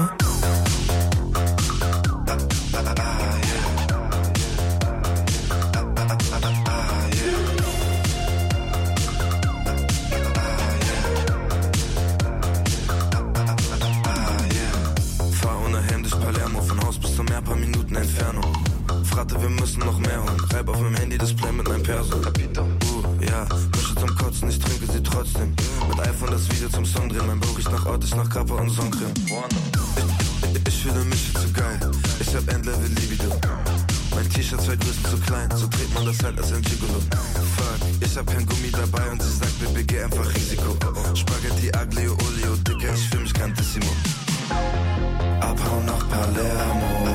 Fahr ohne Helm durch Palermo, von Haus bis zum Meer, paar Minuten Entfernung. Fragte, wir müssen noch mehr holen. Reib auf meinem Handy-Display mit meinem Perso. Ja, Mische zum Kotzen, ich trinke sie trotzdem. Mit iPhone das Video zum Song drehen. Mein Bauch riecht nach Ort, ich nach Kappa und Sonnencreme. Ich fühle mich zu geil. Ich hab Endlevel Libido. Mein T-Shirt 2 Größen zu klein, so dreht man das halt als ein Gigolo. Fuck, ich hab kein Gummi dabei und sie sagt, Baby, geh einfach Risiko. Spaghetti, Aglio, Olio, Dicker, ich fühl mich grandissimo. Abhauen nach Palermo.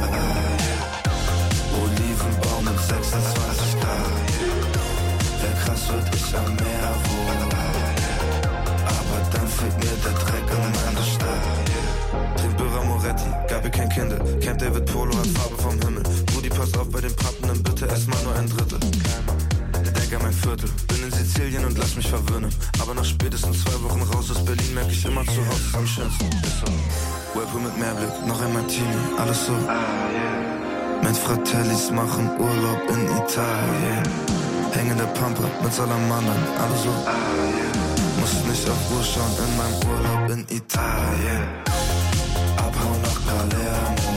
Olivenbaum und 26 Grad. Wer krass wird, ich am Meer wohl. Aber dann fehlt mir der Dreck in meiner Stadt. Tempura Moretti, Gabi kein Kinder. Camp David Polo hat Farbe vom Himmel. Rudi, pass auf bei den Pappen, bitte erstmal nur ein Drittel. Denk an mein Viertel, bin in Sizilien und lass mich verwöhnen. Aber nach spätestens 2 Wochen raus aus Berlin merk ich immer, zu Hause ist am schönsten. Whirlpool mit Meerblick, noch ein Martini, alles so. Mit Fratellis machen Urlaub in Italien. Hängende Pampe mit Salamandern, alles so. Muss nicht auf Uhr schauen in meinem Urlaub in Italien. Abhauen nach Palermo.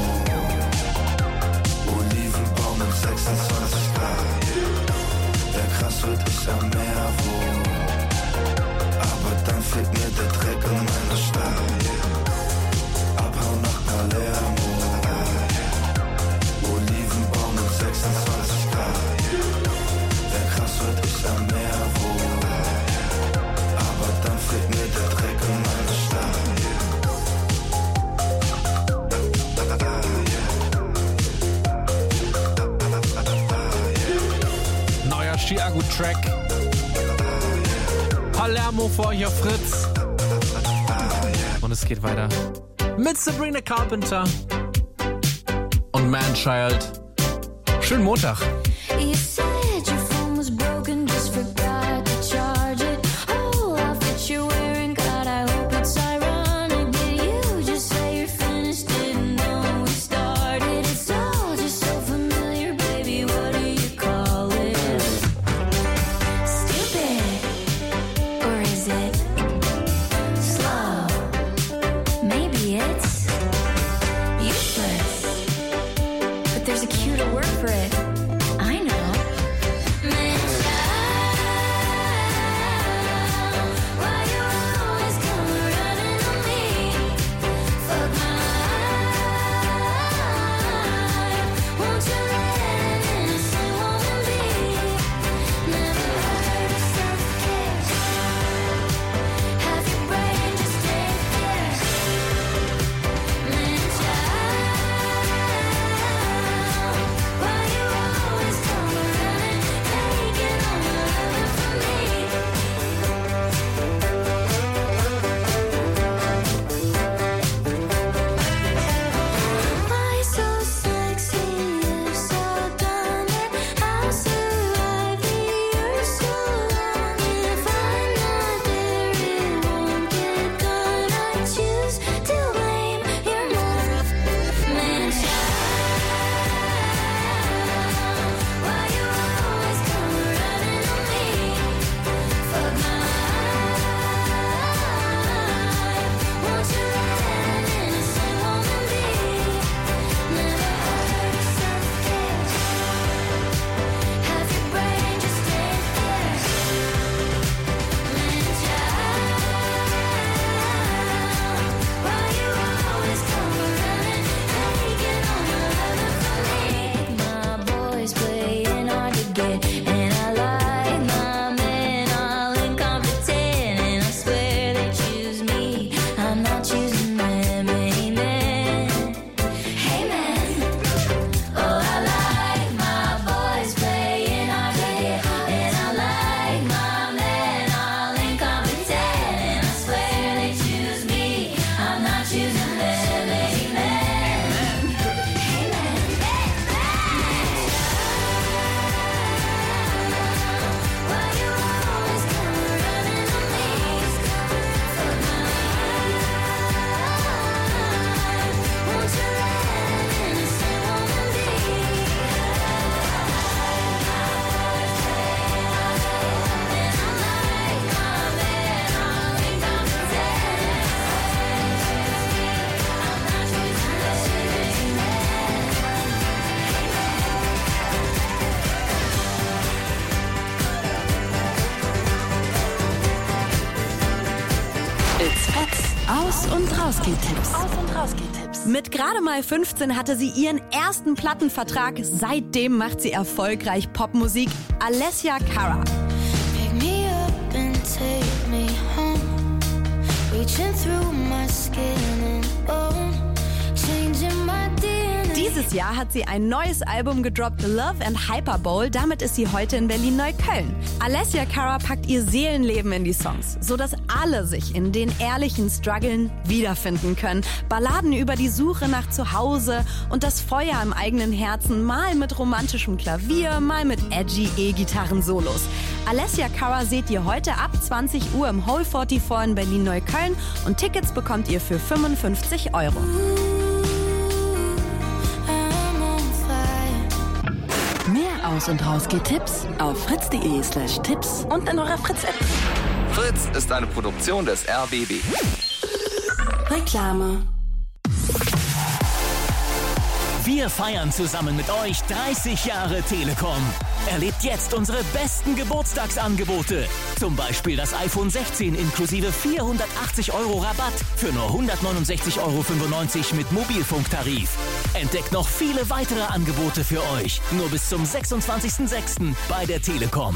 Olivenbaum und 26 Grad. Wer krass wird, ich am Meer wohl. Aber dann fehlt mir der Dreck in meiner Stadt. Abhauen nach Palermo. Olivenbaum und 26 Grad. Wer krass wird, ich am Meer wohl. Aber dann fehlt mir der Dreck in meiner Stadt. Neuer Chiago-Track. Palermo für euch auf Fritz. Und es geht weiter mit Sabrina Carpenter und Manchild. Schönen Montag. You said your phone was broken, just forgot to charge it. Oh, outfit you're wearing, God, I hope it's ironic. Did you just say you're finished? Didn't know we started. It's all just so familiar, baby. What do you call it? Stupid, or is it slow? Maybe it's useless, but there's a cue to work for it. Fritz. Aus- und Rausgehtipps. Mit gerade mal 15 hatte sie ihren ersten Plattenvertrag. Seitdem macht sie erfolgreich Popmusik. Alessia Cara. Pick me up and take me home. Reaching through my skin and bone. Changing my DNA. Dieses Jahr hat sie ein neues Album gedroppt, Love and Hyperbowl. Damit ist sie heute in Berlin-Neukölln. Alessia Cara packt ihr Seelenleben in die Songs, sodass alle sich in den ehrlichen Struggeln wiederfinden können. Balladen über die Suche nach Zuhause und das Feuer im eigenen Herzen, mal mit romantischem Klavier, mal mit edgy E-Gitarren-Solos. Alessia Cara seht ihr heute ab 20 Uhr im Hole 44 in Berlin-Neukölln und Tickets bekommt ihr für 55 €. Mehr Aus- und Rausgehtipps auf fritz.de/tipps und in eurer Fritz-App. Fritz ist eine Produktion des RBB. Reklame. Wir feiern zusammen mit euch 30 Jahre Telekom. Erlebt jetzt unsere besten Geburtstagsangebote. Zum Beispiel das iPhone 16 inklusive 480 € Rabatt für nur 169,95 € mit Mobilfunktarif. Entdeckt noch viele weitere Angebote für euch. Nur bis zum 26.06. bei der Telekom.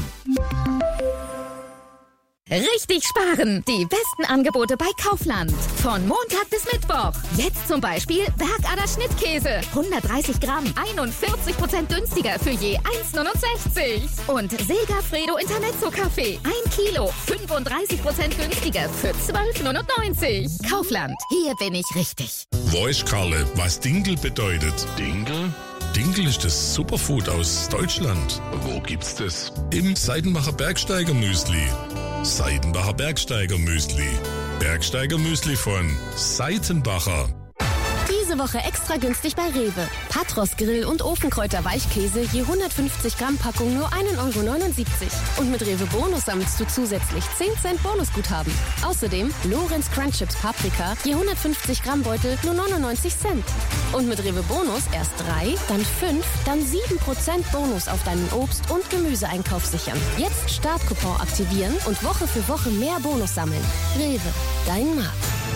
Richtig sparen! Die besten Angebote bei Kaufland. Von Montag bis Mittwoch. Jetzt zum Beispiel Bergader Schnittkäse. 130 Gramm, 41% günstiger für je 1,69. Und Silgafredo Intermezzo-Kaffee. 1 Kilo, 35% günstiger für 12,99. Kaufland. Hier bin ich richtig. Weißt Karle, was Dinkel bedeutet? Dinkel? Dinkel ist das Superfood aus Deutschland. Wo gibt's das? Im Seidenbacher Bergsteiger Müsli. Seidenbacher Bergsteiger Müsli. Bergsteiger Müsli von Seitenbacher. Diese Woche extra günstig bei Rewe. Patros Grill- und Ofenkräuter Weichkäse je 150 Gramm Packung nur 1,79 €. Und mit Rewe Bonus sammelst du zusätzlich 10 Cent Bonusguthaben. Außerdem Lorenz Crunch Chips Paprika je 150 Gramm Beutel nur 99 Cent. Und mit Rewe Bonus erst 3, dann 5, dann 7% Bonus auf deinen Obst- und Gemüseeinkauf sichern. Jetzt Startcoupon aktivieren und Woche für Woche mehr Bonus sammeln. Rewe, dein Markt.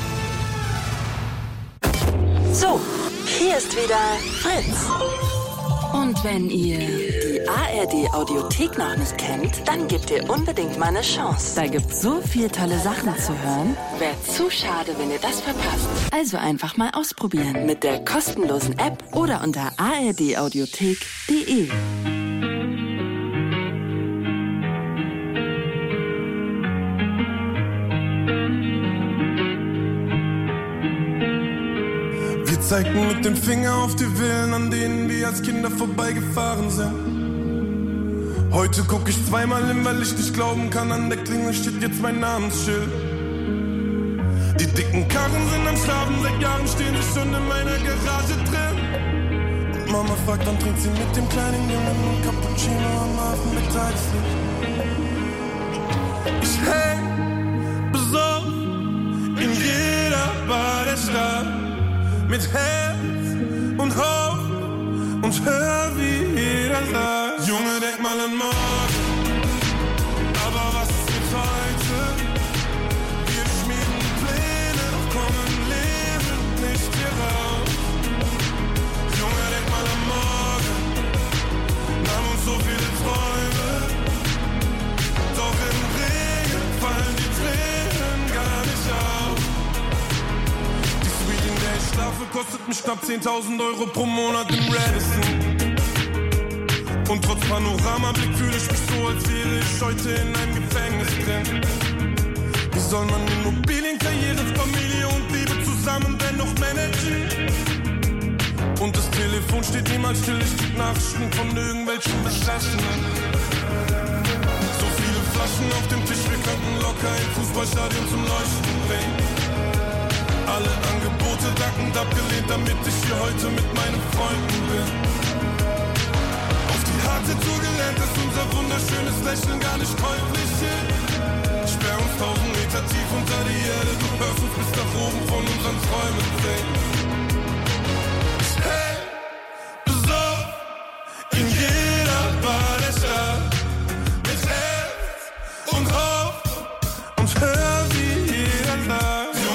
So, hier ist wieder Fritz. Und wenn ihr die ARD-Audiothek noch nicht kennt, dann gebt ihr unbedingt mal eine Chance. Da gibt's so viel tolle Sachen zu hören. Wäre zu schade, wenn ihr das verpasst. Also einfach mal ausprobieren mit der kostenlosen App oder unter ardaudiothek.de. Zeigten mit dem Finger auf die Villen, an denen wir als Kinder vorbeigefahren sind. Heute guck ich zweimal hin, weil ich nicht glauben kann, an der Klingel steht jetzt mein Namensschild. Die dicken Karren sind am Schlafen, seit Jahren stehen sie schon in meiner Garage drin. Und Mama fragt, wann trinkt sie mit dem kleinen Jungen einen Cappuccino am Hafen mit Tageslicht. Ich häng besoffen in jeder Bar der Stadt. Mit Herz und Hoffnung und hör, wie jeder sagt: Junge, denk mal an morgen, aber was ist mit heute? Wir schmieden Pläne, doch kommen lebend nicht hier raus. Junge, denk mal an morgen, haben uns so viele Träume, doch im Regen fallen die Tränen gar nicht auf. Schlafe kostet mich knapp 10.000 € pro Monat im Radisson. Und trotz Panoramablick fühle ich mich so, als wäre ich heute in einem Gefängnis drin. Wie soll man Immobilien, Karriere, Familie und Liebe zusammen dennoch managen? Und das Telefon steht niemals still, ich krieg Nachrichten von irgendwelchen Beschaffenen. So viele Flaschen auf dem Tisch, wir könnten locker ein Fußballstadion zum Leuchten bringen. Alle Angebote dankend abgelehnt, damit ich hier heute mit meinen Freunden bin. Auf die harte Tour gelernt, dass unser wunderschönes Lächeln gar nicht käuflich ist. Sperr uns 1000 Meter tief unter die Erde, du hörst uns bis nach oben von unseren Träumen singen. Ich häng besoffen in jeder Bar der Stadt. Mit Herz und Hoffnung und hör, wie jeder sagt: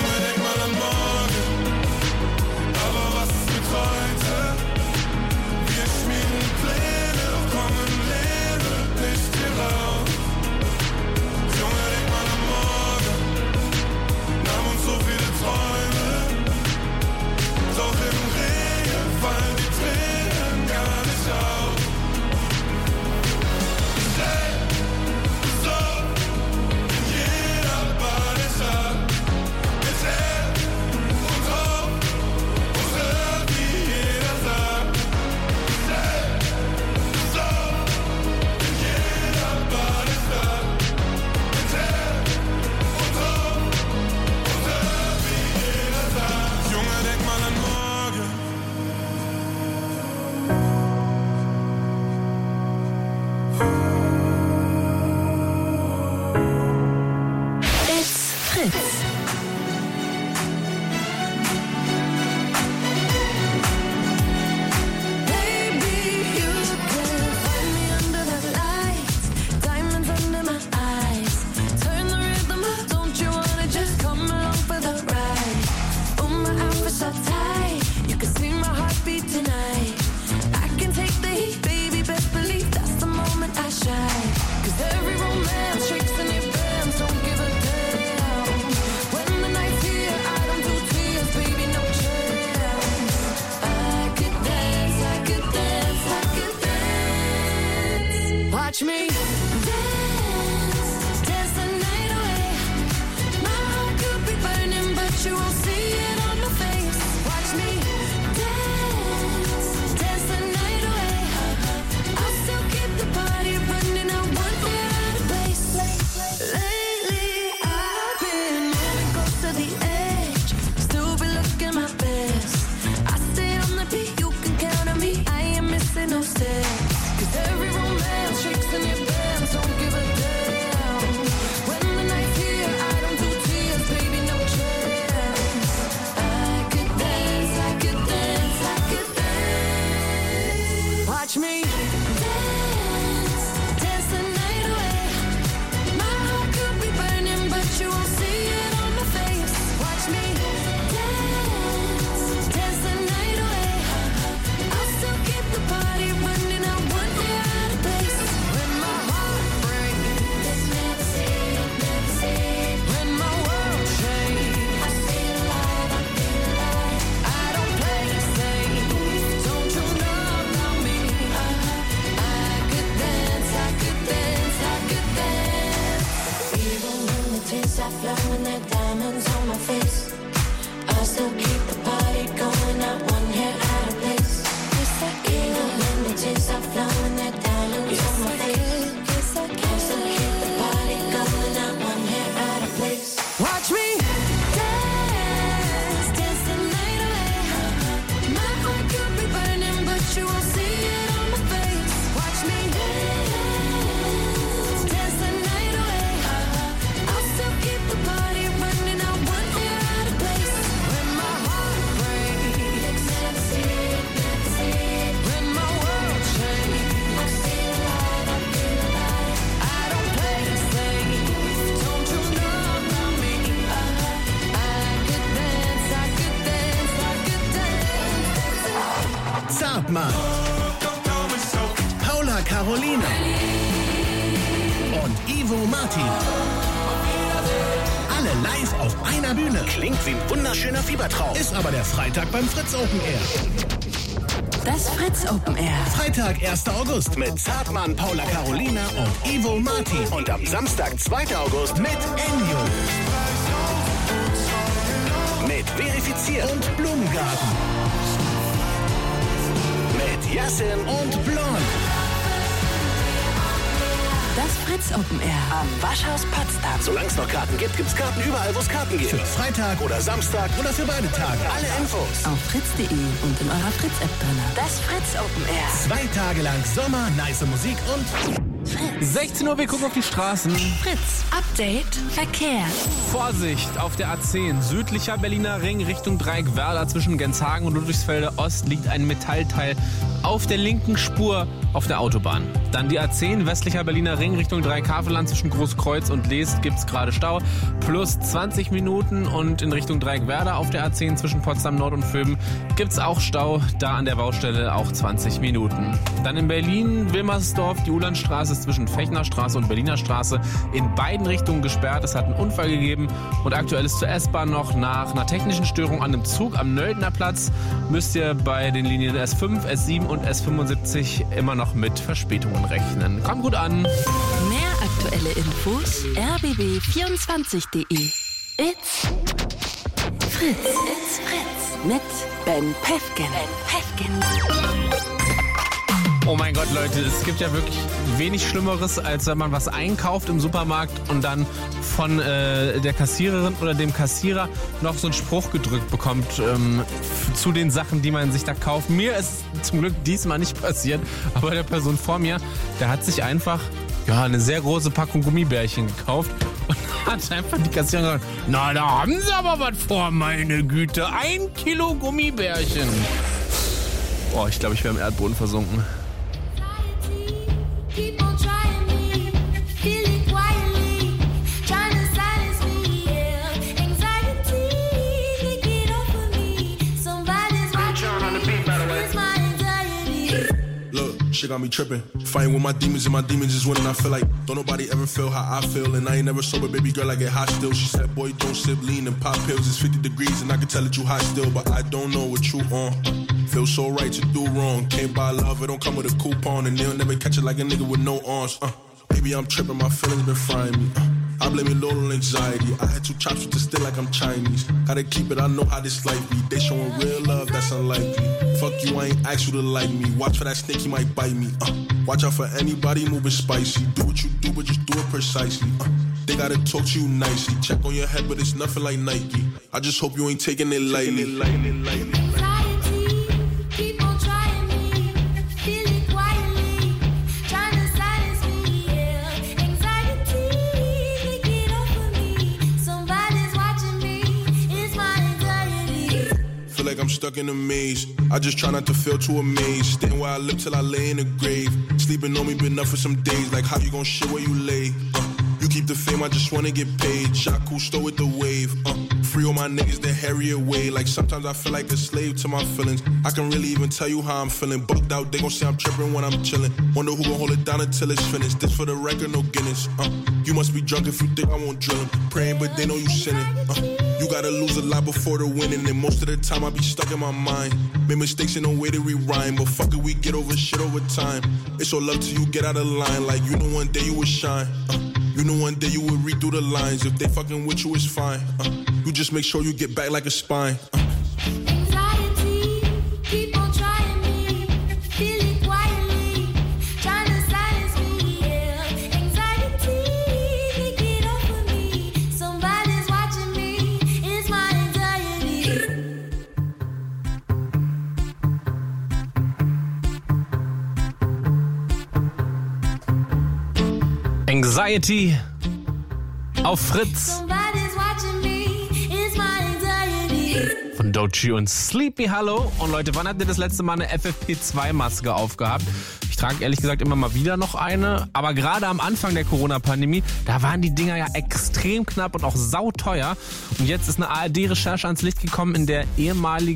Fritz. Watch me dance, dance the night away. My heart could be burning, but you won't see it on my face. Watch me dance, dance the night away. I'll still keep the party running. I want you out of place. Lately, I've been moving close to the edge. Still be looking my best. I stay on the beat, you can count on me. I ain't missing no steps. 'Cause every romance shakes in your pants, don't give a damn. When the night's here, I don't do tears, baby, no chance. I could dance, I could dance, I could dance. Watch me dance, dance the night away. My heart could be burning, but you won't see it on my face. Watch me dance, dance the night away. I'll still keep the party running. I want you out of place. When my heart breaks, never see it, never see it. When my world shakes, I feel alive, I feel alive. I don't play it safe, don't you know about me? I could dance, I could dance, I could dance. Even when the tears are flowing, they're diamonds on my face. I still keep the party going, not one hair out of place. Even when the tears are flowing, they're diamonds on my face. I still keep the party going, not one hair out of place. Watch me dance, dance the night away. My heart could be burning, but you won't see it on my face. Watch me dance, dance the night away. I'll still keep the party running. I want you out of place. When my heart breaks, never see it, never see it. When my world shakes, I feel alive, I feel alive. I don't play it safe, don't you know about me? I could dance, I could dance, I could dance. Zartmann, Paula Carolina und Ivo Martin. Alle live auf einer Bühne. Klingt wie ein wunderschöner Fiebertraum. Ist aber der Freitag beim Fritz Open Air. Das Fritz Open Air. Freitag, 1. August mit Zartmann, Paula Carolina und Ivo Martin. Und am Samstag, 2. August mit Ennio. Mit Verifiziert und Blumengarten. Mit Yassin und Blond. Das Fritz Open Air am Waschhaus Potsdam. Solange es noch Karten gibt, gibt's Karten überall, wo es Karten gibt. Für Freitag oder Samstag oder für beide Tage. Alle Infos auf fritz.de und in eurer Fritz-App drin. Das Fritz Open Air. 2 Tage lang Sommer, nice Musik und Fritz. 16 Uhr, wir gucken auf die Straßen. Fritz. Update Verkehr. Vorsicht, auf der A10, südlicher Berliner Ring Richtung Dreieckwerder zwischen Genshagen und Ludwigsfelde Ost liegt ein Metallteil auf der linken Spur auf der Autobahn. Dann die A10, westlicher Berliner Ring Richtung Dreieckhaveland zwischen Großkreuz und Leest gibt's gerade Stau. Plus 20 Minuten und in Richtung Dreieckwerder auf der A10 zwischen Potsdam Nord und Vöben gibt's auch Stau. Da an der Baustelle auch 20 Minuten. Dann in Berlin, Wilmersdorf, die Ulandstraße ist zwischen Fechnerstraße und Berliner Straße in beiden Richtungen gesperrt. Es hat einen Unfall gegeben und aktuell ist zur S-Bahn noch nach einer technischen Störung an einem Zug am Nöldner Platz müsst ihr bei den Linien S5, S7 und S75 immer noch mit Verspätungen rechnen. Kommt gut an. Mehr aktuelle Infos rbb24.de. It's Fritz. It's Fritz mit Ben Pefken. Oh mein Gott, Leute, es gibt ja wirklich wenig Schlimmeres, als wenn man was einkauft im Supermarkt und dann von der Kassiererin oder dem Kassierer noch so einen Spruch gedrückt bekommt zu den Sachen, die man sich da kauft. Mir ist zum Glück diesmal nicht passiert, aber der Person vor mir, der hat sich einfach eine sehr große Packung Gummibärchen gekauft und hat einfach die Kassiererin gesagt, na, da haben sie aber was vor, meine Güte. 1 Kilo Gummibärchen. Boah, ich glaube, ich wäre im Erdboden versunken. Keep on trying me, feel it quietly, trying to silence me, yeah. Anxiety, get over me. Somebody's watching me, it's my anxiety. Look, shit got me tripping. Fighting with my demons and my demons is winning. I feel like don't nobody ever feel how I feel. And I ain't never sober, baby girl, I get hot still. She said, boy, don't sip lean and pop pills. It's 50 degrees and I can tell that you hot still. But I don't know what you on. Feel so right to do wrong. Can't buy love, it don't come with a coupon. And they'll never catch it like a nigga with no arms. Baby, I'm tripping, my feelings been frying me. I blame it all on anxiety. I had 2 chops with the still like I'm Chinese. Gotta keep it, I know how this life be. They showing real love, that's unlikely. Fuck you, I ain't asked you to like me. Watch for that snake, he might bite me. Watch out for anybody moving spicy. Do what you do, but just do it precisely. They gotta talk to you nicely. Check on your head, but it's nothing like Nike. I just hope you ain't taking it lightly. Keep on trying me, feel it quietly, trying to silence me, yeah. Anxiety, get over me. Somebody's watching me, it's my anxiety. Feel like I'm stuck in a maze. I just try not to feel too amazed. Staying where I live till I lay in the grave. Sleeping on me been enough for some days. Like how you gon' shit where you lay? You keep the fame, I just wanna get paid. Shot Cousteau with the wave. Free all my niggas the Harriet way. Like sometimes I feel like a slave to my feelings. I can really even tell you how I'm feeling. Bugged out, they gon' say I'm tripping when I'm chilling. Wonder who gon' hold it down until it's finished. This for the record, no Guinness. You must be drunk if you think I won't drill 'em. Praying, but they know you sinning. You gotta lose a lot before the winning. And most of the time I be stuck in my mind. Made mistakes in no way to rewind. But fuck it, we get over shit over time. It's all love till you get out of line. Like you know one day you will shine. You know one day you will read through the lines. If they fucking with you, it's fine. You just make sure you get back like a spine. Anxiety, keep on trying me, feel it quietly, trying to silence me, yeah. Anxiety, get over me. Somebody's watching me, it's my anxiety. Anxiety auf Fritz. Von Doechii und Sleepy Hollow. Und Leute, wann habt ihr das letzte Mal eine FFP2-Maske aufgehabt? Ich trage ehrlich gesagt immer mal wieder noch eine. Aber gerade am Anfang der Corona-Pandemie, da waren die Dinger ja extrem knapp und auch sauteuer. Und jetzt ist eine ARD-Recherche ans Licht gekommen, in der der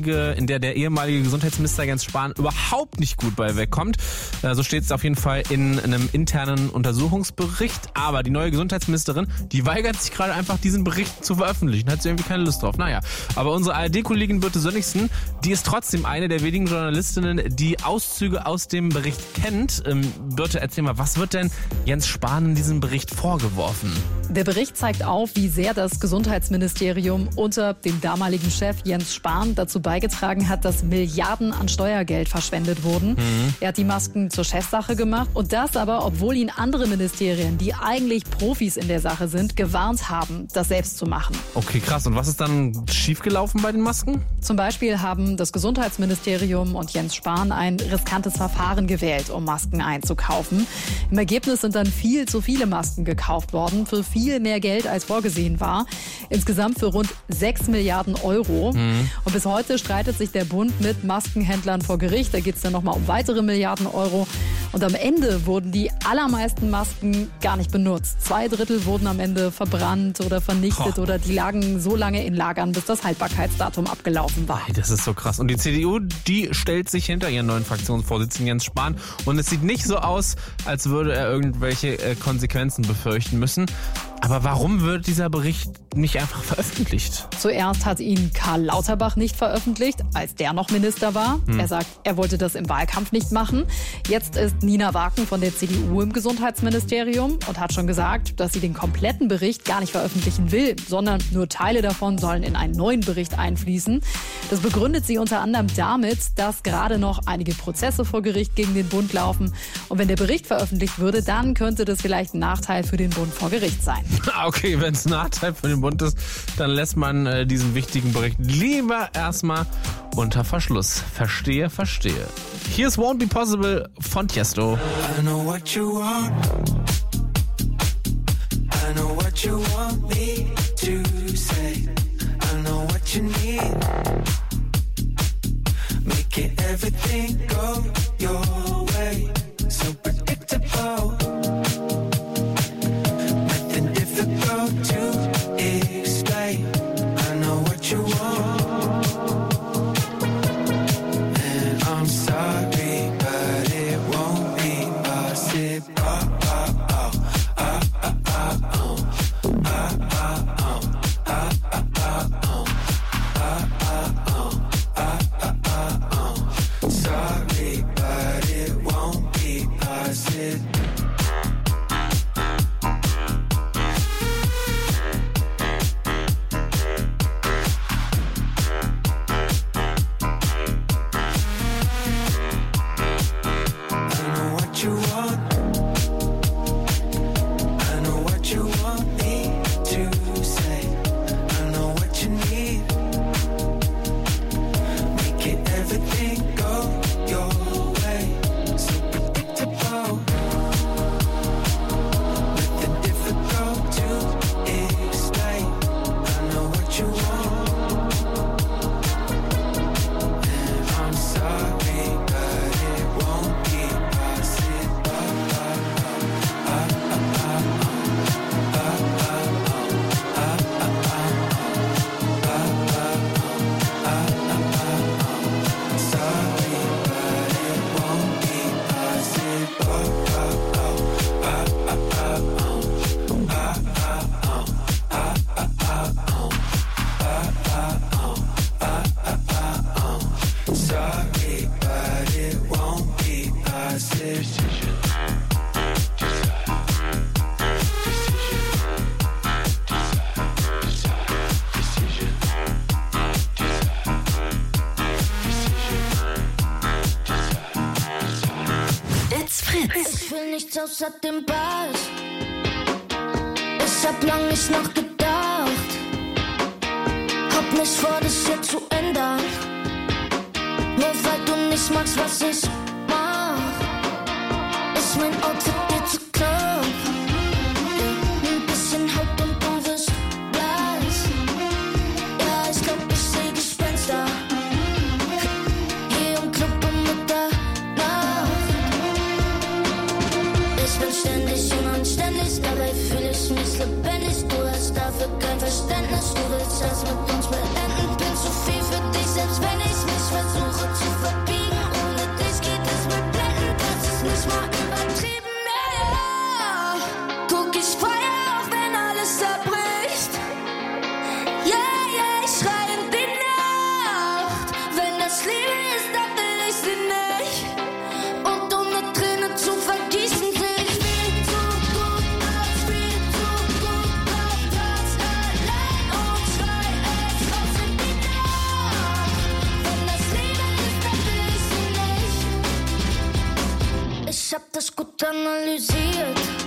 ehemalige Gesundheitsminister Jens Spahn überhaupt nicht gut bei wegkommt. So steht es auf jeden Fall in einem internen Untersuchungsbericht. Aber die neue Gesundheitsministerin, die weigert sich gerade einfach, diesen Bericht zu veröffentlichen. Hat sie irgendwie keine Lust drauf. Naja, aber unsere ARD-Kollegin Birte Sönnigsen, die ist trotzdem eine der wenigen Journalistinnen, die Auszüge aus dem Bericht kennt. Birte, erzähl mal, was wird denn Jens Spahn in diesem Bericht vorgeworfen? Der Bericht zeigt auf, wie sehr das Gesundheitsministerium unter dem damaligen Chef Jens Spahn dazu beigetragen hat, dass Milliarden an Steuergeld verschwendet wurden. Er hat die Masken zur Chefsache gemacht und das aber, obwohl ihn andere Ministerien, die eigentlich Profis in der Sache sind, gewarnt haben, das selbst zu machen. Okay, krass. Und was ist dann schiefgelaufen bei den Masken? Zum Beispiel haben das Gesundheitsministerium und Jens Spahn ein riskantes Verfahren gewählt, um Masken einzukaufen. Im Ergebnis sind dann viel zu viele Masken gekauft worden, für viel mehr Geld als vorgesehen war. Insgesamt für rund 6 Milliarden Euro. Und bis heute streitet sich der Bund mit Maskenhändlern vor Gericht. Da geht es dann nochmal um weitere Milliarden Euro. Und am Ende wurden die allermeisten Masken gar nicht benutzt. 2/3 wurden am Ende verbrannt oder vernichtet oder die lagen so lange in Lagern, bis das Haltbarkeitsdatum abgelaufen war. Das ist so krass. Und die CDU, die stellt sich hinter ihren neuen Fraktionsvorsitzenden Jens Spahn. Und es sieht nicht so aus, als würde er irgendwelche Konsequenzen befürchten müssen. Aber warum wird dieser Bericht nicht einfach veröffentlicht? Zuerst hat ihn Karl Lauterbach nicht veröffentlicht, als der noch Minister war. Er sagt, er wollte das im Wahlkampf nicht machen. Jetzt ist Nina Waken von der CDU im Gesundheitsministerium und hat schon gesagt, dass sie den kompletten Bericht gar nicht veröffentlichen will, sondern nur Teile davon sollen in einen neuen Bericht einfließen. Das begründet sie unter anderem damit, dass gerade noch einige Prozesse vor Gericht gegen den Bund laufen. Und wenn der Bericht veröffentlicht würde, dann könnte das vielleicht ein Nachteil für den Bund vor Gericht sein. Okay, wenn es ein Nachteil für den Bund ist, dann lässt man diesen wichtigen Bericht lieber erstmal unter Verschluss. Verstehe. Hier ist Won't Be Possible von Tiesto. I know what you want. I know what what you want me to say. I know what you need. Making everything go your way. So predictable. Nothing difficult to explain. I know what you want. And I'm sorry, but it won't be possible. Sorry, but it won't be possible. I know what you want. I know what you want me to say. I know what you need. Making everything go your way. So predictable. Nothing difficult to explain. I know what you want. And I'm sorry, but it won't be possible. Sorry, but it won't be possible. Sorry, but it won't be possible. It's Fritz. Ich will nichts außer dem Ball. Ich hab lang nicht nachgedacht. Hab nicht vor, das hier zu ändern. Nur weil du nicht magst, was ich mach. Ist mein Outfit dir zu klar? Ein bisschen Haut und du wirst blass. Ja, ich glaub, ich seh Gespenster. Hier im Club um Mitternacht. Ich bin ständig unanständig, dabei fühl ich mich lebendig. Du hast dafür kein Verständnis, du willst das mit uns beenden. Bin zu viel für dich, selbst wenn ich mich versuche zu verbiegen. Ohne dich geht es mir blendend, das ist nicht mal übertrieben. Ja, guck, ich feier, auch wenn alles zerbricht. Yeah, yeah, ich schrei in die Nacht. Wenn das Liebe ist, dann will ich sie nicht. Und um eine Träne zu vergießen, seh ich viel zu gut aus, viel zu gut auf das allein und schrei es raus in die Nacht. Wenn das Liebe ist, dann will ich sie nicht. Ich hab das gut analysiert.